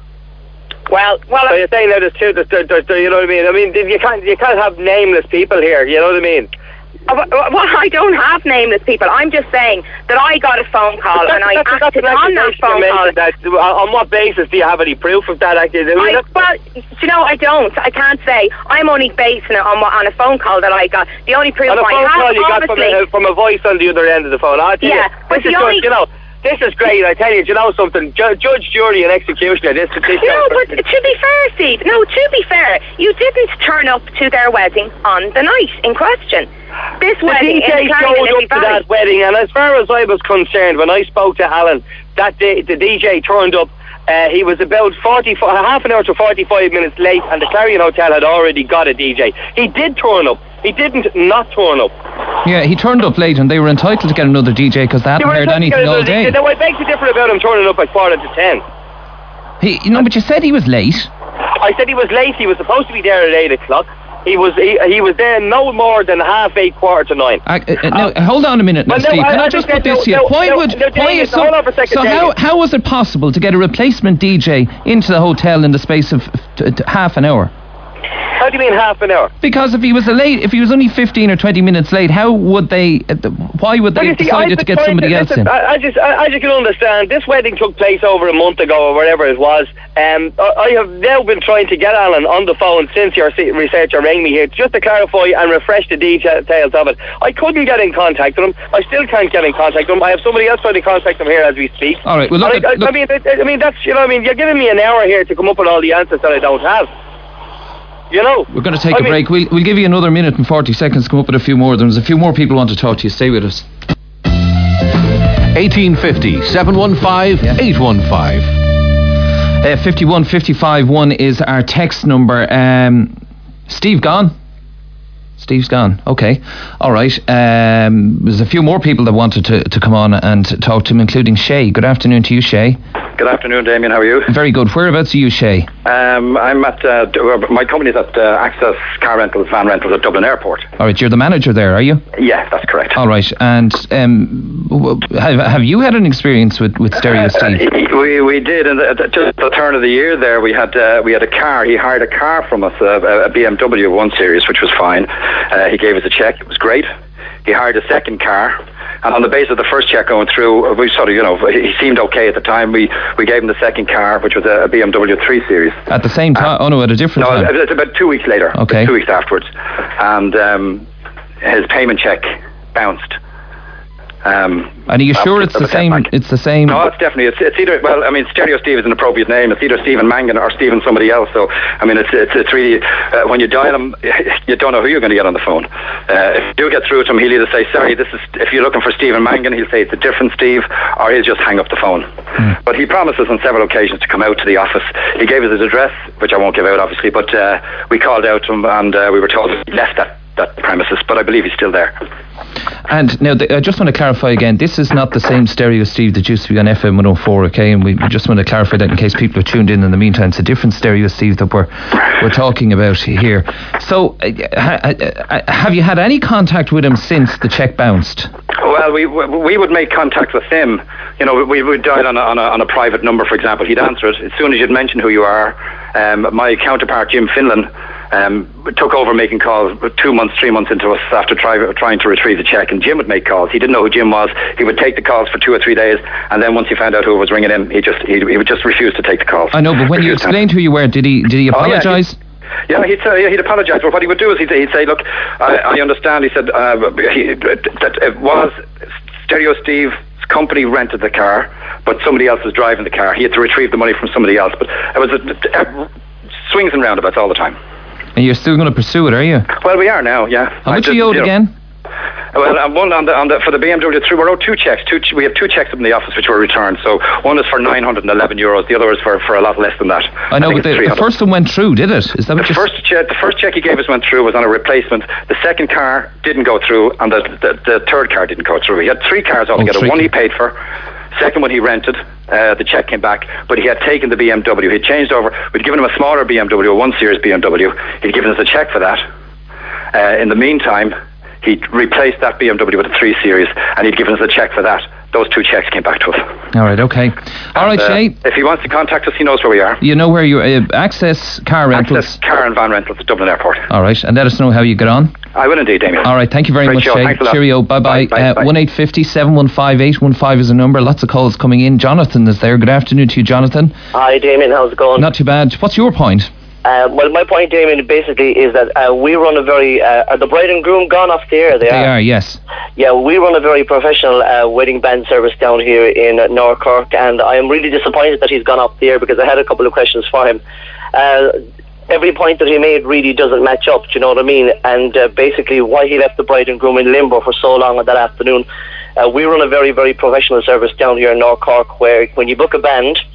Well, well, So you're saying that there's two, there's, there's, there's, you know what I mean? I mean, you can't, you can't have nameless people here, you know what I mean? Uh, Well, well, I don't have nameless people. I'm just saying that I got a phone call But and I that's- that's acted an on that accusation phone you're call. making. That, uh, on what basis do you have any proof of that? Actually, I mean, I, that's- well, you know, I don't. I can't say. I'm only basing it on, what- on a phone call that I got. The only proof on a I phone have, call you got from obviously, a, from a voice on the other end of the phone. I tell Yeah, you, but this the is only- just, you know, this is great. I tell you, do you know something? Ju- judge, jury, and executioner. This petition. No, but to be fair, Steve, no, to be fair, you didn't turn up to their wedding on the night in question. This The wedding D J in showed Carrigan up to that wedding, and as far as I was concerned, when I spoke to Alan, that day, the D J turned up Uh, he was about forty, half an hour to forty-five minutes late, and the Clarion Hotel had already got a D J. He did turn up. He didn't not turn up. Yeah, he turned up late, and they were entitled to get another D J because they hadn't heard anything all day. Now, I beg to differ about him turning up at quarter to ten. He, you know, but you said he was late. I said he was late. He was supposed to be there at eight o'clock. He was he, he was there no more than half eight, quarter to nine. Uh, uh, now, uh, hold on a minute, now, well, Steve. no, Can I, I just think put that- this no, here? no, Why no, would? no, why Damian, is so? hold on for a second, so how Damian. how was it possible to get a replacement D J into the hotel in the space of t- t- half an hour? How do you mean half an hour? Because if he was a late, if he was only fifteen or twenty minutes late, how would they? Uh, th- why would they Well, have you see, I've decided to been get trying somebody else listen, in? I, I just, I, as you can understand, this wedding took place over a month ago or whatever it was. Um, I, I have now been trying to get Alan on the phone since your se- researcher rang me here just to clarify and refresh the details of it. I couldn't get in contact with him. I still can't get in contact with him. I have somebody else trying to contact him here as we speak. All right. Well, look. And I, at, I, look I mean, I, I mean that's you know, I mean, you're giving me an hour here to come up with all the answers that I don't have. You know, we're going to take I a mean, break. We'll, we'll give you another minute and forty seconds to come up with a few more. There's a few more people want to talk to you. Stay with us. eighteen fifty, seven one five, eight one five. Uh, fifty-one fifty-five one is our text number. Um, Steve gone? Steve's gone. Okay. All right. Um, there's a few more people that wanted to, to come on and talk to him, including Shay. Good afternoon to you, Shay. Good afternoon, Damien. How are you? Very good. Whereabouts are you, Shay? Um, I'm at, uh, d- uh, my company's at uh, Access Car Rentals, Van Rentals at Dublin Airport. All right. You're the manager there, are you? Yeah, that's correct. All right. And um, w- have, have you had an experience with, with Stereo Steve? Uh, we we did, and at the, just at the turn of the year there, we had uh, we had a car. He hired a car from us, uh, a B M W one Series, which was fine. Uh, he gave us a check. It was great. He hired a second car, and on the basis of the first check going through, we sort of, you know, he seemed okay at the time. We we gave him the second car, which was a, a B M W three Series. At the same time? Uh, oh no, at a different no, time. No, it's about two weeks later. Okay. Two weeks afterwards, and um, his payment check bounced. Um, and are you sure it's the same? Back. It's the same. No, it's definitely it's, it's either. Well, I mean, Stereo Steve is an appropriate name. It's either Stephen Mangan or Stephen somebody else. So, I mean, it's it's, it's really uh, when you dial him, you don't know who you're going to get on the phone. Uh, if you do get through to him, he'll either say, "Sorry, this is." If you're looking for Stephen Mangan, he'll say it's a different Steve, or he'll just hang up the phone. Mm. But he promised us on several occasions to come out to the office. He gave us his address, which I won't give out, obviously. But uh, we called out to him, and uh, we were told he left that. that premises, but I believe he's still there. And now, the, I just want to clarify again, this is not the same Stereo Steve that used to be on F M one oh four, okay? And we just want to clarify that in case people have tuned in in the meantime. It's a different Stereo Steve that we're we're talking about here. So, uh, ha, have you had any contact with him since the check bounced? Well, we we would make contact with him. You know, we would dial on a, on a, on a private number, for example. He'd answer it. As soon as you'd mention who you are, um, my counterpart, Jim Finlan, Um, took over making calls two months, three months into us after try, trying to retrieve the check, and Jim would make calls. He didn't know who Jim was. He would take the calls for two or three days, and then once he found out who was ringing him, he just he, he would just refuse to take the calls. I know, but when you explained who you were, did he did he apologise? Oh, yeah, he'd say, yeah, he'd apologise. But what he would do is he'd, he'd say, "Look, I, I understand." He said uh, he, that it was Stereo Steve's company rented the car, but somebody else was driving the car. He had to retrieve the money from somebody else. But it was a, a, swings and roundabouts all the time. And you're still going to pursue it, are you? Well, we are now, yeah. How much are you owed again? Well, um, one on the, on the for the B M W three, we're owed two checks. Two, we have two checks up in the office which were returned. So one is for nine hundred eleven euros. The other is for, for a lot less than that. I know, I but the, the first one went through, did it? Is that what the first check? The first check he gave us went through was on a replacement. The second car didn't go through, and the the, the third car didn't go through. He had three cars altogether. Oh, one he paid for. Second one he rented. Uh, the check came back, but he had taken the B M W. He'd changed over. We'd given him a smaller B M W, a one Series B M W. He'd given us a check for that. Uh, in the meantime, he'd replaced that B M W with a three Series, and he'd given us a check for that. Those two checks came back to us. All right, okay. All right, uh, Shay. If he wants to contact us, he knows where we are. You know where you uh, Access Car Rentals? Access Car and Van Rentals at Dublin Airport. All right, and let us know how you get on. I will indeed, Damien. All right, thank you very Great much, show. Shay. Cheerio, bye-bye. Bye, bye, uh, bye. one eight five zero, seven one five, eight one five is the number. Lots of calls coming in. Jonathan is there. Good afternoon to you, Jonathan. Hi, Damien. How's it going? Not too bad. What's your point? Uh, well, my point, Damien, basically is that uh, we run a very... Uh, are the bride and groom gone off the air? They, they are. are, yes. Yeah, we run a very professional uh, wedding band service down here in uh, North Cork, and I am really disappointed that he's gone off the air because I had a couple of questions for him. Uh, every point that he made really doesn't match up, do you know what I mean? And uh, basically why he left the bride and groom in limbo for so long on that afternoon. Uh, we run a very, very professional service down here in North Cork where when you book a band...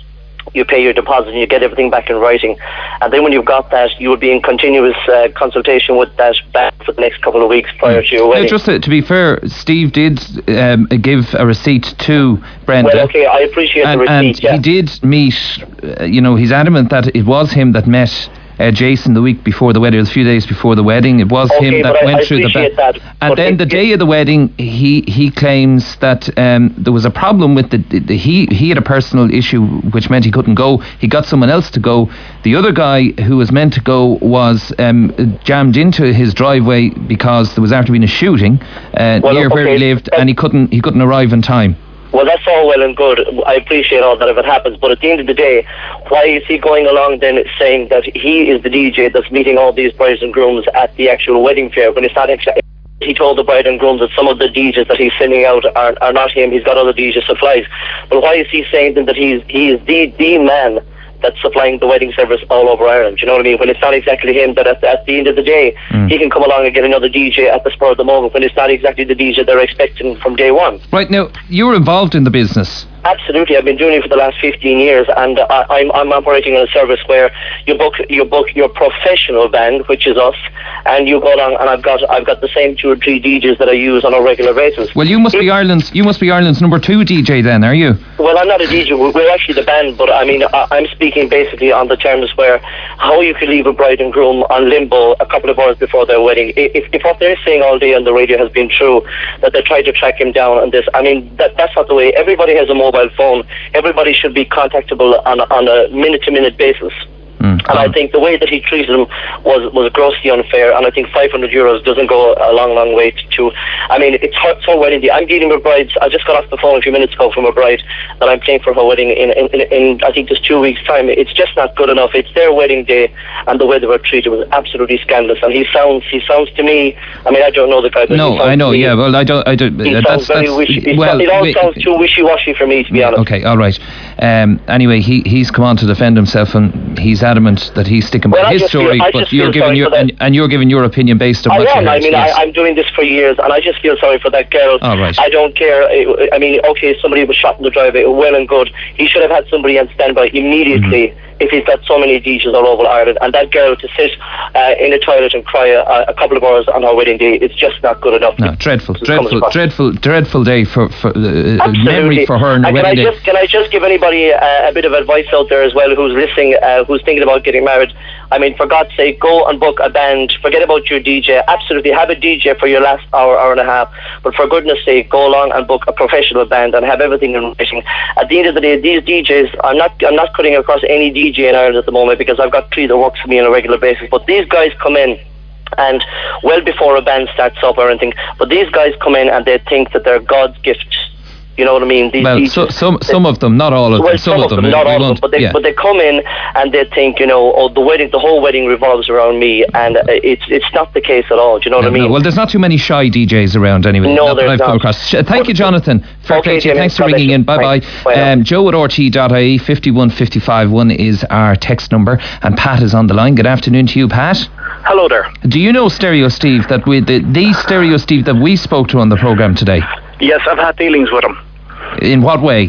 you pay your deposit and you get everything back in writing. And then when you've got that, you will be in continuous uh, consultation with that bank for the next couple of weeks prior mm. to your wedding. Now, just to, to be fair, Steve did um, give a receipt to Brenda. Well, okay, I appreciate and, the receipt, And yeah. he did meet, uh, you know, he's adamant that it was him that met Uh, Jason the week before the wedding, a few days before the wedding. It was okay, him that I, went I through the back. back. And then the day of the wedding, he he claims that um, there was a problem with the, the, the he he had a personal issue which meant he couldn't go. He got someone else to go. The other guy who was meant to go was um, jammed into his driveway because there was after being a shooting uh, well, near okay. where he lived, and he couldn't he couldn't arrive in time. Well, that's all well and good. I appreciate all that if it happens. But at the end of the day, why is he going along then saying that he is the D J that's meeting all these brides and grooms at the actual wedding fair when it's not actually... He told the bride and grooms that some of the D Js that he's sending out are, are not him. He's got other D J supplies. But why is he saying then that he's, he is the, the man that's supplying the wedding service all over Ireland? You know what I mean? When it's not exactly him, that at, at the end of the day, mm. he can come along and get another D J at the spur of the moment when it's not exactly the D J they're expecting from day one. Right, now, you were involved in the business. Absolutely, I've been doing it for the last fifteen years, and uh, I'm I'm operating on a service where you book you book your professional band, which is us, and you go along, and I've got I've got the same two or three D Js that I use on a regular basis. Well, you must if, be Ireland's you must be Ireland's number two D J then, are you? Well, I'm not a D J. We're, we're actually the band, but I mean I, I'm speaking basically on the terms where how you could leave a bride and groom on limbo a couple of hours before their wedding. If if what they're saying all day on the radio has been true, that they tried to track him down on this, I mean that that's not the way. Everybody has a mobile phone. Everybody should be contactable on, on a minute-to-minute basis. Mm. And I think the way that he treated him was was grossly unfair, and I think five hundred euros doesn't go a long, long way to, to I mean, it's hard, so wedding day. I'm dealing with brides. I just got off the phone a few minutes ago from a bride that I'm playing for her wedding in, in, in, in I think, just two weeks' time. It's just not good enough. It's their wedding day, and the way they were treated was absolutely scandalous. And he sounds, he sounds to me, I mean, I don't know the guy, but no, I know, yeah, well, I don't, I don't, he uh, sounds that's, very that's, wishy, it, well, it all we, sounds too wishy-washy for me, to be honest. Okay, all right. Um, anyway, he he's come on to defend himself, and he's adamant that he's sticking by well, his story, feel, but you're giving your and, and you're giving your opinion based on I what am. you heard. I mean, yes. I, I'm doing this for years, and I just feel sorry for that girl. All right. I don't care. I mean, okay, somebody was shot in the driveway, well and good. He should have had somebody on standby immediately. Mm-hmm. If he's got so many D Js all over Ireland, and that girl to sit uh, in a toilet and cry a, a couple of hours on her wedding day, it's just not good enough. No, dreadful, dreadful, dreadful, dreadful day for, for uh, memory for her and and her can wedding I day. Just, can I just give anybody uh, a bit of advice out there as well who's listening, uh, who's thinking about getting married? I mean, for God's sake, go and book a band. Forget about your D J. Absolutely, have a D J for your last hour, hour and a half. But for goodness sake, go along and book a professional band and have everything in writing. At the end of the day, these D Js, I'm not, I'm not cutting across any D J in Ireland at the moment, because I've got three that works for me on a regular basis, but these guys come in and well before a band starts up or anything, but these guys come in and they think that they're God's gift. You know what I mean? These well, D Js, so, some they, some of them, not all of well, them. Some, some of them, them not all of them, but they yeah. but they come in and they think, you know, oh, the wedding, the whole wedding revolves around me, and uh, it's it's not the case at all. Do you know no, what I mean? No. Well, there's not too many shy D Js around anyway. No, not there's I've not. Come across. Thank but, you, Jonathan. Fair okay, play to you. Thanks for ringing in. Bye bye. Um, Joe at R T dot I E fifty-one fifty-five one is our text number, and Pat is on the line. Good afternoon to you, Pat. Hello there. Do you know Stereo Steve, that we the, the Stereo Steve that we spoke to on the programme today? Yes, I've had dealings with him. In what way?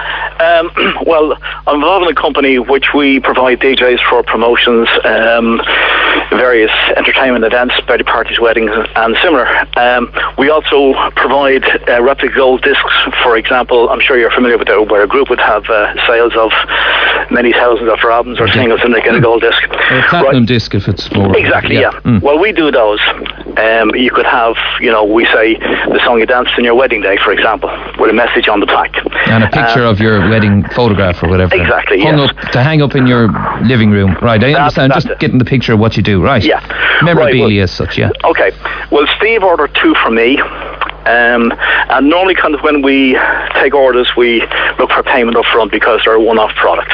Um, well, I'm involved in a company which we provide D Js for promotions, um, various entertainment events, birthday parties, weddings, and similar. Um, we also provide uh, replica gold discs, for example. I'm sure you're familiar with that, where a group would have uh, sales of many thousands of albums or singles, and they get a gold disc. A platinum right. disc, if it's for exactly, yeah. yeah. Mm. Well, we do those. Um, you could have, you know, we say the song you danced on your wedding day, for example, with a message on the back and a picture um, of your wedding photograph or whatever. Exactly, hung yes. up to hang up in your living room. Right, I that's, understand. that's Just it. getting the picture of what you do. Right. Yeah. Memorabilia right, well, as such. Yeah. Okay. Well, Steve ordered two from me. Um, and normally kind of when we take orders, we look for payment up front because they're a one-off product.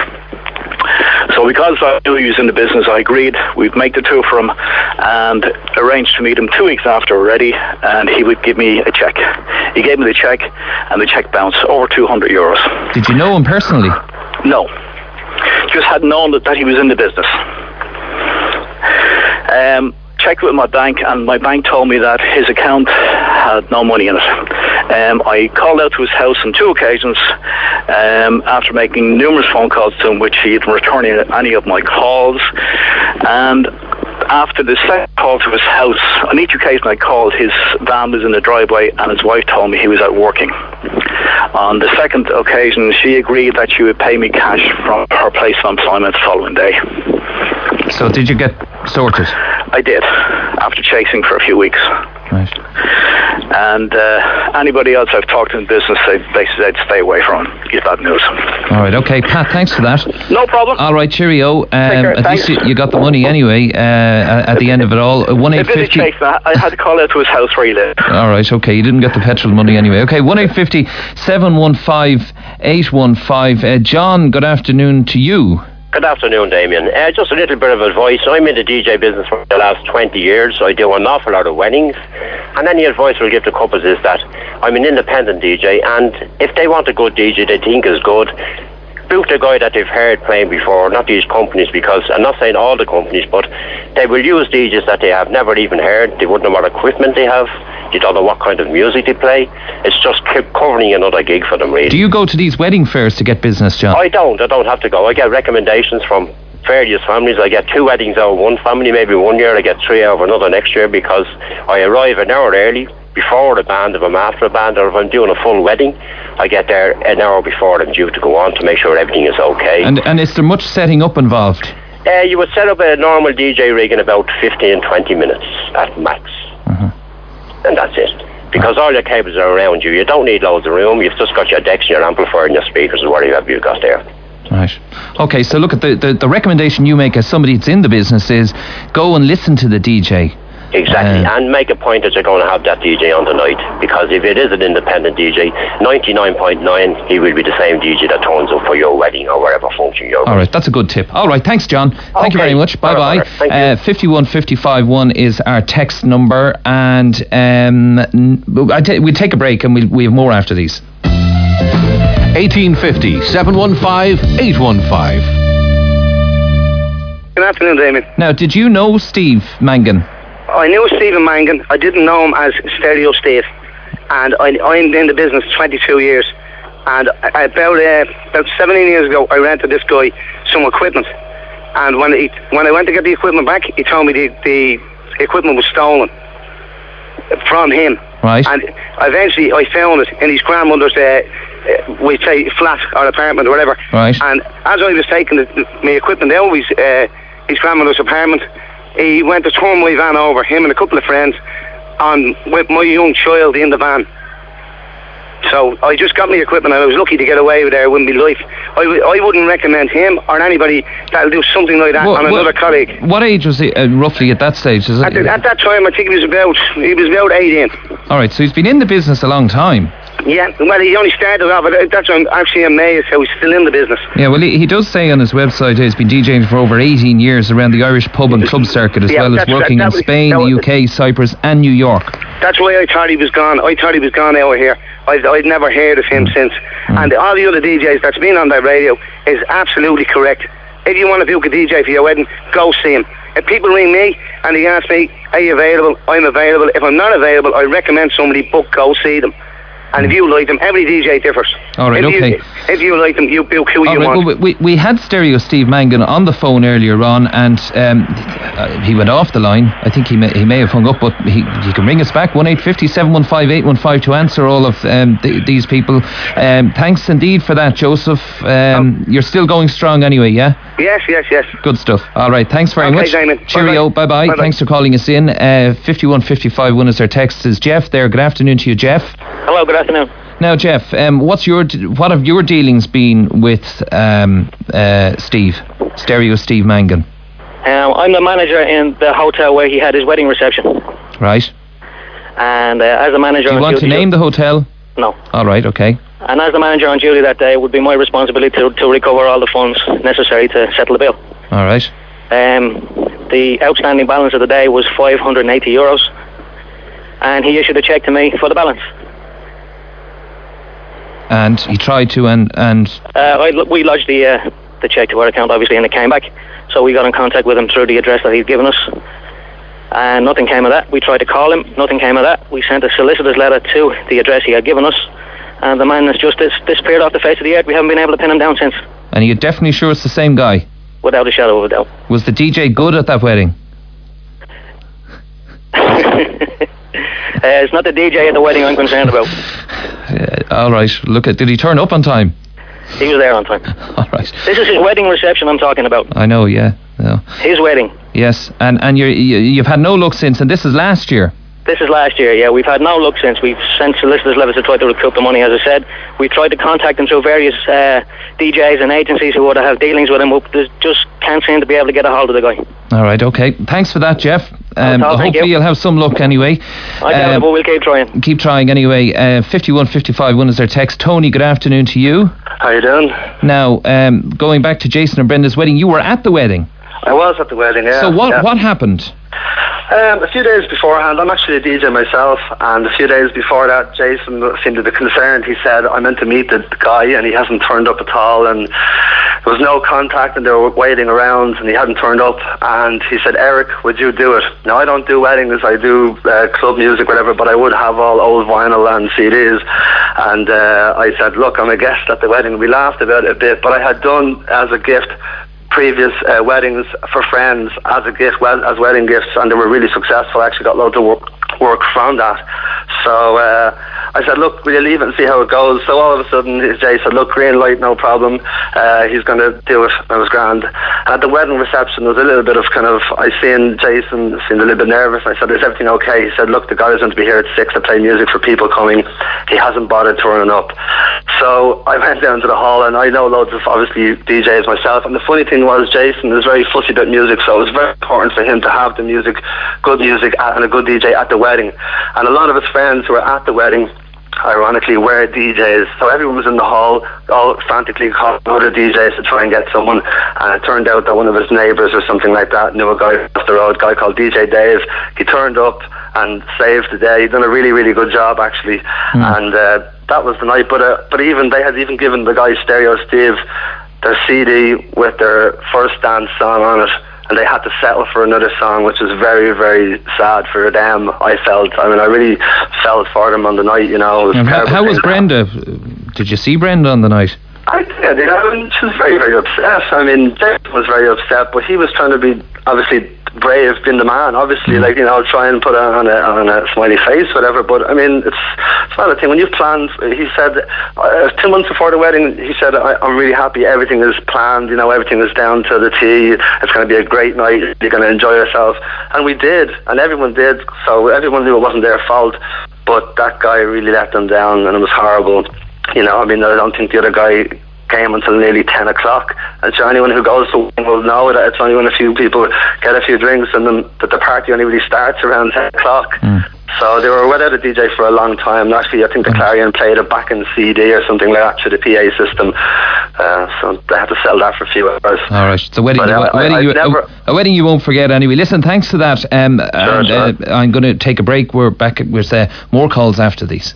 So because I knew he was in the business, I agreed we'd make the two for him and arranged to meet him two weeks after we're ready, and he would give me a check. He gave me the check, and the check bounced over two hundred euros. Did you know him personally? No. Just had known that, that he was in the business. Um, checked with my bank, and my bank told me that his account had no money in it. Um, I called out to his house on two occasions um, after making numerous phone calls to him, which he didn't return any of my calls. And after the second call to his house, on each occasion I called, his van was in the driveway and his wife told me he was out working. On the second occasion, she agreed that she would pay me cash from her place of employment the following day. So did you get sorted? I did, after chasing for a few weeks. Right. And uh, anybody else I've talked to in business, they, they said stay away from him. He's bad news. All right, okay, Pat, thanks for that. No problem. All right, cheerio. Um, care, at thanks. least you, you got the money anyway uh, at the end of it all. one eight five zero I had to call out to his house where he lived. All right, okay, you didn't get the petrol money anyway. Okay, one eight five zero, seven one five, eight one five. Uh, John, good afternoon to you. Good afternoon, Damien. Uh, just a little bit of advice. I'm in the D J business for the last twenty years. I do an awful lot of weddings. And any advice we'll give to couples is that I'm an independent D J, and if they want a good D J they think is good, book the guy that they've heard playing before, not these companies, because I'm not saying all the companies, but they will use D Js that they have never even heard. They wouldn't know what equipment they have. You don't know what kind of music they play. It's just covering another gig for them, really. Do you go to these wedding fairs to get business, John? I don't. I don't have to go. I get recommendations from various families. I get two weddings out of one family, maybe one year. I get three out of another next year, because I arrive an hour early before the band, if I'm after a band, or if I'm doing a full wedding, I get there an hour before I'm due to go on to make sure everything is okay. And and is there much setting up involved? Uh, you would set up a normal D J rig in about fifteen, twenty minutes at max. Uh-huh. And that's it. Because all your cables are around you. You don't need loads of room. You've just got your decks and your amplifier and your speakers and whatever you've got there. Right. Okay, so look at the, the, the recommendation you make as somebody that's in the business is go and listen to the D J. Exactly, Uh, and make a point that you're going to have that D J on the night, because if it is an independent D J, ninety-nine point nine, he will be the same D J that turns up for your wedding or whatever function you're All right, that's a good tip. All right, thanks, John. Thank you Okay. very much. Bye All right, bye. all right. Thank you. Uh, five one five five one is our text number, and um, n- I t- we'll take a break and we'll, we have more after these. eighteen fifty, seven one five, eight one five. Good afternoon, Damien. Now, did you know Steve Mangan? I knew Stephen Mangan. I didn't know him as Stereo Steve. And I, I'm in the business twenty-two years. And I, about uh, about seventeen years ago, I rented this guy some equipment. And when he, when I went to get the equipment back, he told me the, the equipment was stolen from him. Right. And eventually I found it in his grandmother's, uh, uh, we'd say, flat or apartment or whatever. Right. And as I was taking the, my equipment out of his, uh, his grandmother's apartment, he went to turn my van over, him and a couple of friends, on with my young child in the van. So I just got my equipment and I was lucky to get away with there with my life. I, w- I wouldn't recommend him or anybody that'll do something like that What- on what- another colleague. What age was he uh, roughly at that stage? Is it? At, the, at that time, I think he was about he was about eighteen. All right, so he's been in the business a long time. Yeah, well, he only started off, but that's I'm actually amazed how he's still in the business. Yeah, well, he, he does say on his website he's been DJing for over eighteen years around the Irish pub and club circuit, as Yeah, well as that's- working that- in that was- Spain, that the was- U K, Cyprus, and New York. That's why I thought he was gone. I thought he was gone out of here. I'd, I'd never heard of him since. And all the other D Js that's been on that radio is absolutely correct. If you want to book a D J for your wedding, go see him. If people ring me and they ask me, are you available? I'm available. If I'm not available, I recommend somebody book, go see them. And if you like them, every D J differs. All right, if okay. You, if you like them, you book who All you right, want. well, we, we had Stereo Steve Mangan on the phone earlier on, and um, uh, he went off the line. I think he may, he may have hung up, but he, he can ring us back, one eight five zero, seven one five, eight one five, to answer all of um, th- these people. Um, thanks indeed for that, Joseph. Um, Oh. You're still going strong anyway, yeah? Yes, yes, yes. Good stuff. All right, thanks very Okay, much. Simon. Cheerio, Bye-bye. bye-bye. Bye-bye. Thanks for calling us in. Uh, fifty-one fifty-five, one is our text. Is Jeff there? Good afternoon to you, Jeff. Hello, good afternoon. Now, Jeff, um, what's your what have your dealings been with um, uh, Steve, Stereo Steve Mangan? Um, I'm the manager in the hotel where he had his wedding reception. Right. And uh, as a manager Do you on want to duty, name the hotel? No. All right, okay. And as the manager on duty that day, it would be my responsibility to, to recover all the funds necessary to settle the bill. All right. Um, the outstanding balance of the day was five hundred eighty euros, and he issued a cheque to me for the balance. And he tried to, and and Uh, I, we lodged the uh, the cheque to our account, obviously, and it came back. So we got in contact with him through the address that he'd given us. and nothing came of that. We tried to call him, nothing came of that. We sent a solicitor's letter to the address he had given us, and the man has just dis- disappeared off the face of the earth. We haven't been able to pin him down since. And you're definitely sure it's the same guy? Without a shadow of a doubt. Was the D J good at that wedding? Uh, it's not the D J at the wedding I'm concerned about. Uh, all right. Look, at, did he turn up on time? He was there on time. All right. This is his wedding reception I'm talking about. I know, yeah. No. His wedding. Yes, and and you're, you, you've had no luck since, and this is last year. This is last year, yeah. We've had no luck since. We've sent solicitors' letters to try to recoup the money, as I said. We tried to contact him through various uh, D Js and agencies who would have dealings with him, but they just can't seem to be able to get a hold of the guy. All right, okay. Thanks for that, Jeff. Um, all, hopefully you. you'll have some luck anyway. I doubt um, it, but we'll keep trying. Keep trying anyway. Uh, fifty-one fifty-five, one is their text. Tony, good afternoon to you. How you doing? Now, um, going back to Jason and Brenda's wedding, you were at the wedding. I was at the wedding, yeah. So what yeah. what happened? Um, a few days beforehand, I'm actually a D J myself, and a few days before that, Jason seemed a bit concerned. He said, I meant to meet the guy, and he hasn't turned up at all, and there was no contact, and they were waiting around, and he hadn't turned up, and he said, Eric, would you do it? Now, I don't do weddings, I do uh, club music, whatever, but I would have all old vinyl and C Ds, and uh, I said, look, I'm a guest at the wedding. We laughed about it a bit, but I had done, as a gift, previous uh, weddings for friends as a gift, well, as wedding gifts, and they were really successful. I actually got loads of work, work from that. So uh, I said, look, will you leave it and see how it goes? So all of a sudden, Jay said, look, green light, no problem. Uh, he's going to do it. It was grand. And at the wedding reception, there was a little bit of kind of, I seen Jason seemed a little bit nervous. I said, is everything okay? He said, look, the guy is going to be here at six to play music for people coming. He hasn't bothered turning up. So I went down to the hall, and I know loads of, obviously, D Js myself. And the funny thing was, Jason is very fussy about music, so it was very important for him to have the music, good music, and a good D J at the wedding. And a lot of his friends who were at the wedding, ironically, were D Js. So everyone was in the hall, all frantically calling other D Js to try and get someone. And it turned out that one of his neighbours or something like that knew a guy off the road, a guy called D J Dave. He turned up and saved the day. He'd done a really, really good job, actually. Mm. And uh, that was the night. But uh, but even they had even given the guy Stereo Steve their C D with their first dance song on it, and they had to settle for another song, which is very, very sad for them, I felt. I mean, I really felt for them on the night, you know. It was and how, how was Brenda? Did you see Brenda on the night? I did, yeah. I mean, she was very, very upset. I mean, Jason was very upset, but he was trying to be, obviously, brave, being the man, obviously, mm. like, you know, try and put on a, on a smiley face, whatever, but, I mean, it's, it's not a thing. When you've planned, he said, uh, two months before the wedding, he said, I, I'm really happy, everything is planned, you know, everything is down to the T, it's going to be a great night, you're going to enjoy yourself, and we did, and everyone did, so everyone knew it wasn't their fault, but that guy really let them down, and it was horrible. You know, I mean, I don't think the other guy came until nearly ten o'clock. And so anyone who goes to one will know that it's only when a few people get a few drinks and then that the party only really starts around ten o'clock. Mm. So they were without a D J for a long time. Actually, I think the Clarion played a back in C D or something like that to the P A system. Uh, so they had to sell that for a few hours. All right, it's a wedding, but, you, uh, a, wedding I, you, never, a, a wedding you won't forget anyway. Listen, thanks for that. Um, sure, and, sure. Uh, I'm going to take a break. We're back with uh, more calls after these.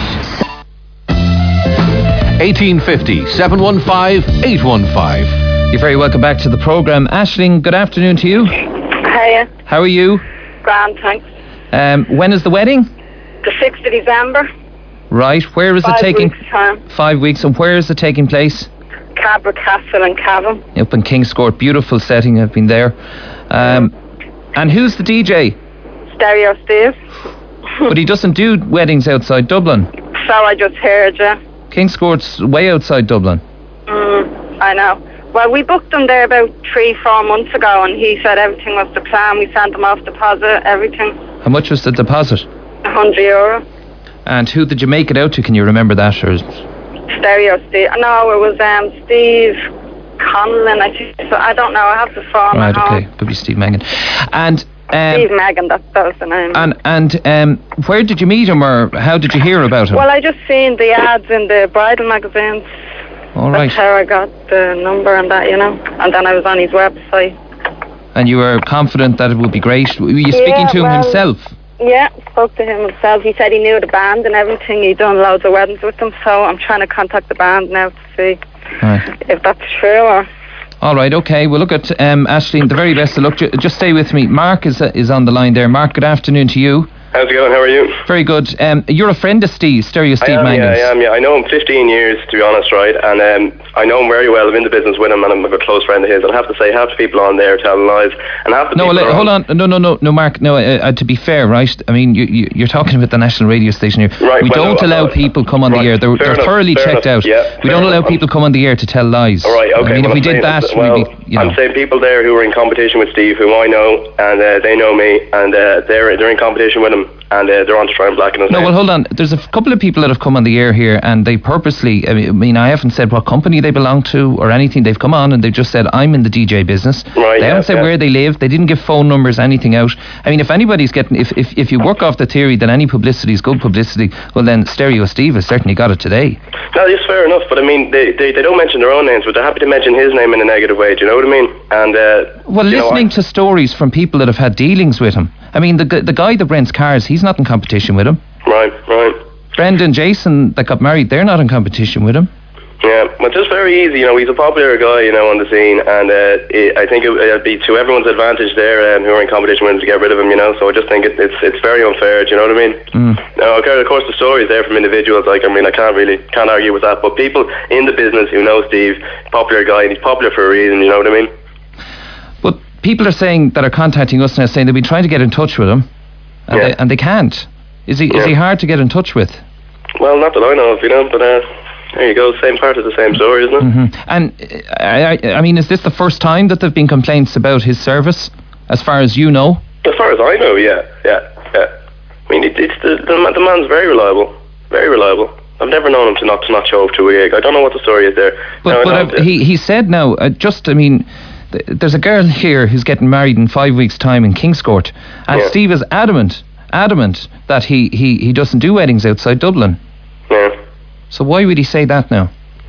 eighteen fifty, seven one five, eight one five. You're very welcome back to the programme. Aisling, good afternoon to you. Hiya. How are you? Grand, thanks. Um, when is the wedding? The sixth of December. Right, where is Five it taking? Weeks time. Five weeks, and where is it taking place? Cabra Castle in Cavan. Up in Kingscourt, beautiful setting, I've been there. Um, and who's the D J? Stereo Steve. But he doesn't do weddings outside Dublin. So I just heard, yeah. Kingscourt's way outside Dublin. Mm, I know. Well, we booked him there about three, four months ago, and he said everything was the plan. We sent him off deposit, everything. How much was the deposit? A hundred euro. And who did you make it out to? Can you remember that? Or? Stereo Steve. No, it was um, Steve Conlon, I think. So I don't know. I have the phone. Right, okay. Could be Steve Megan. And Um, Steve Megan, that, that was the name. And and um, where did you meet him, or how did you hear about him? Well, I just seen the ads in the bridal magazines. All right. That's how I got the number and that, you know. And then I was on his website. And you were confident that it would be great. Were you speaking yeah, to him well, himself? Yeah, spoke to him himself. He said he knew the band and everything. He'd done loads of weddings with them, so I'm trying to contact the band now to see right. if that's true or... All right, okay. Well, look at um, Aisling, the very best of luck. Ju- Just stay with me. Mark is uh, is on the line there. Mark, good afternoon to you. How's it going? How are you? Very good. Um, you're a friend of Steve, Stereo Steve I am, Mangans. yeah, I am, yeah. I know him fifteen years, to be honest, right? And um, I know him very well. I'm in the business with him, and I'm a close friend of his. And I have to say, half the people on there are telling lies, and half the No, people le- are hold on. No, no, no, no, Mark. No, uh, uh, to be fair, right? I mean, you, you, you're talking about the national radio station here. Right, we well, don't no, allow no, people come on right, the air. They're, fair they're enough, thoroughly fair checked enough, out. yeah, we fair don't allow enough. people come on the air to tell lies. All right, okay. I mean, well, if we I'm did saying, that, well, we'd be, you know. I'm saying people there who are in competition with Steve, who I know, and uh, they know me, and uh, they're they're in competition with him, and uh, they're on to try and blacken his No, name. well, hold on. There's a f- couple of people that have come on the air here, and they purposely, I mean, I mean, I haven't said what company they belong to or anything. They've come on and they've just said, I'm in the D J business. Right, they yeah, haven't said yeah. where they live. They didn't give phone numbers, anything out. I mean, if anybody's getting, if, if, if you work off the theory that any publicity is good publicity, well, then Stereo Steve has certainly got it today. No, it's fair enough, but I mean, they, they they don't mention their own names, but they're happy to mention his name in a negative way. Do you know what I mean? And uh, Well, you know, listening to stories from people that have had dealings with him, I mean, the gu- the guy that rents cars, he's not in competition with him. Right, right. Brendan, Jason, that got married, they're not in competition with him. Yeah, well, just very easy. You know, he's a popular guy, you know, on the scene, and uh, it, I think it, it'd be to everyone's advantage there, um, who are in competition with him, to get rid of him. You know, so I just think it, it's it's very unfair. Do you know what I mean? Mm. Now, okay, of course, the story is there from individuals. Like, I mean, I can't really can't argue with that. But people in the business who know Steve, popular guy, and he's popular for a reason. You know what I mean? But people are saying that are contacting us now, saying they've been trying to get in touch with him, and, Yeah. they, and they can't. Is he is Yeah. he hard to get in touch with? Well, not that I know of, you know, but uh, there you go. Same part of the same story, isn't it? Mm-hmm. And uh, I, I, I mean, is this the first time that there've been complaints about his service, as far as you know? As far as I know, yeah, yeah, yeah. I mean, it, it's the, the ma- the man's very reliable, very reliable. I've never known him to not to not show up to a gig. I don't know what the story is there. But, No, but no, uh, he he said now, uh, just I mean, th- there's a girl here who's getting married in five weeks' time in Kingscourt, and Yeah. Steve is adamant, adamant that he, he, he doesn't do weddings outside Dublin. Yeah. So why would he say that now?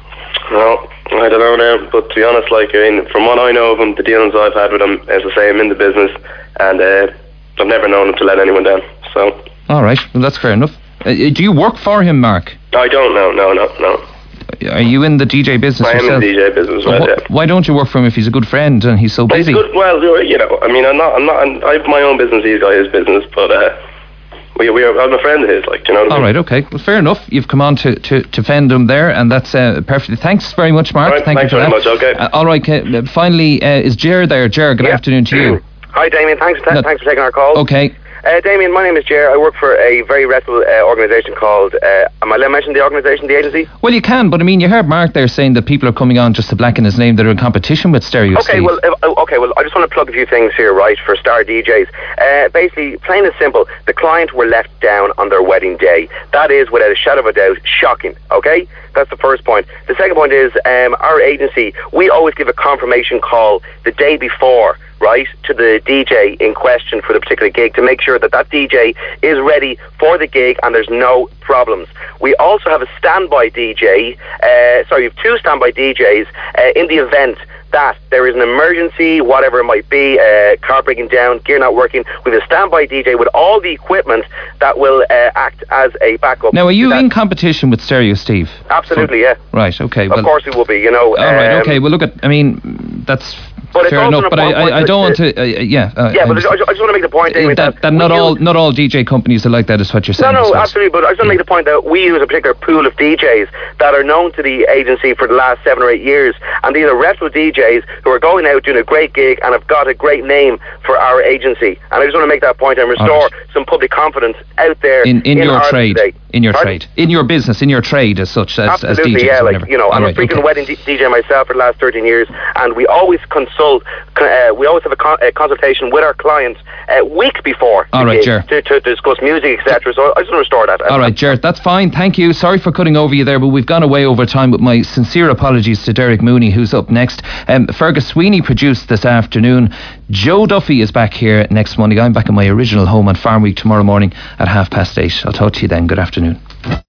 Well, I don't know now, but to be honest, like, I mean, from what I know of him, the dealings I've had with him, as I say, I'm in the business, and uh, I've never known him to let anyone down. So All right, well that's fair enough. Uh, do you work for him, Mark? I don't know, no, no, no. Are you in the D J business I am yourself? in the D J business, So right? wh- Yeah. Why don't you work for him if he's a good friend and he's so But he's busy? good. Well, you know, I mean, I'm not, I'm not, I'm, I have my own business. He's got his business, but uh, we, we are, I'm a friend of his. Like, do you know what I All mean? right, okay. Well, fair enough. You've come on to, to, to fend him there, and that's uh, perfect. Thanks very much, Mark. All right, Thank thanks you for very that. much, okay. Uh, all right, uh, finally, uh, is Ger there? Ger, good afternoon to you. Hi, Damien. Thanks, th- No- thanks for taking our call. Okay. Uh, Damien, my name is Jer. I work for a very reputable uh, organisation called. Uh, am I allowed to mention the organisation, the agency? Well, you can, but I mean, you heard Mark there saying that people are coming on just to blacken his name that are in competition with Stereo Okay, Steve. well, uh, okay, well, I just want to plug a few things here, right, for star D Js. Uh, basically, plain and simple, the client were let down on their wedding day. That is, without a shadow of a doubt, shocking. Okay, that's the first point. The second point is, um, our agency, we always give a confirmation call the day before, right, to the D J in question for the particular gig to make sure that that D J is ready for the gig and there's no problems. We also have a standby D J, uh, sorry, we have two standby D Js uh, in the event that there is an emergency, whatever it might be, uh, car breaking down, gear not working. We have a standby D J with all the equipment that will uh, act as a backup. Now, are you That- in competition with Stereo Steve? Absolutely, yeah. Right, okay. Of Well, course we will be, you know. all right, um, okay. Well, look at, I mean, that's But it's fair also enough, an but I, important I, I don't want point to, uh, yeah. Uh, yeah, I but I just, I just want to make the point, David, that, that not all not all D J companies are like that, is what you're No, saying. I no, suppose. absolutely. But I just want to make the point that we use a particular pool of D Js that are known to the agency for the last seven or eight years, and these are reputable D Js who are going out doing a great gig and have got a great name for our agency. And I just want to make that point and restore some public confidence out there In, in, your Ireland trade, today. in your Pardon? trade, in your business, in your trade as such, as, as Absolutely, D Js. yeah. or Like, whatever. you know, All I'm right, a frequent okay. wedding D- DJ myself for the last thirteen years, and we always consult. Uh, we always have a, con- a consultation with our clients uh, weeks before All the right, gig Ger. to, to discuss music, et cetera. So I just want to restore that. All right, Jared, that's fine. Thank you. Sorry for cutting over you there, but we've gone away over time with my sincere apologies to Derek Mooney, who's up next. Um, Fergus Sweeney produced this afternoon. Joe Duffy is back here next Monday. I'm back in my original home on Farm Week tomorrow morning at half past eight. I'll talk to you then. Good afternoon.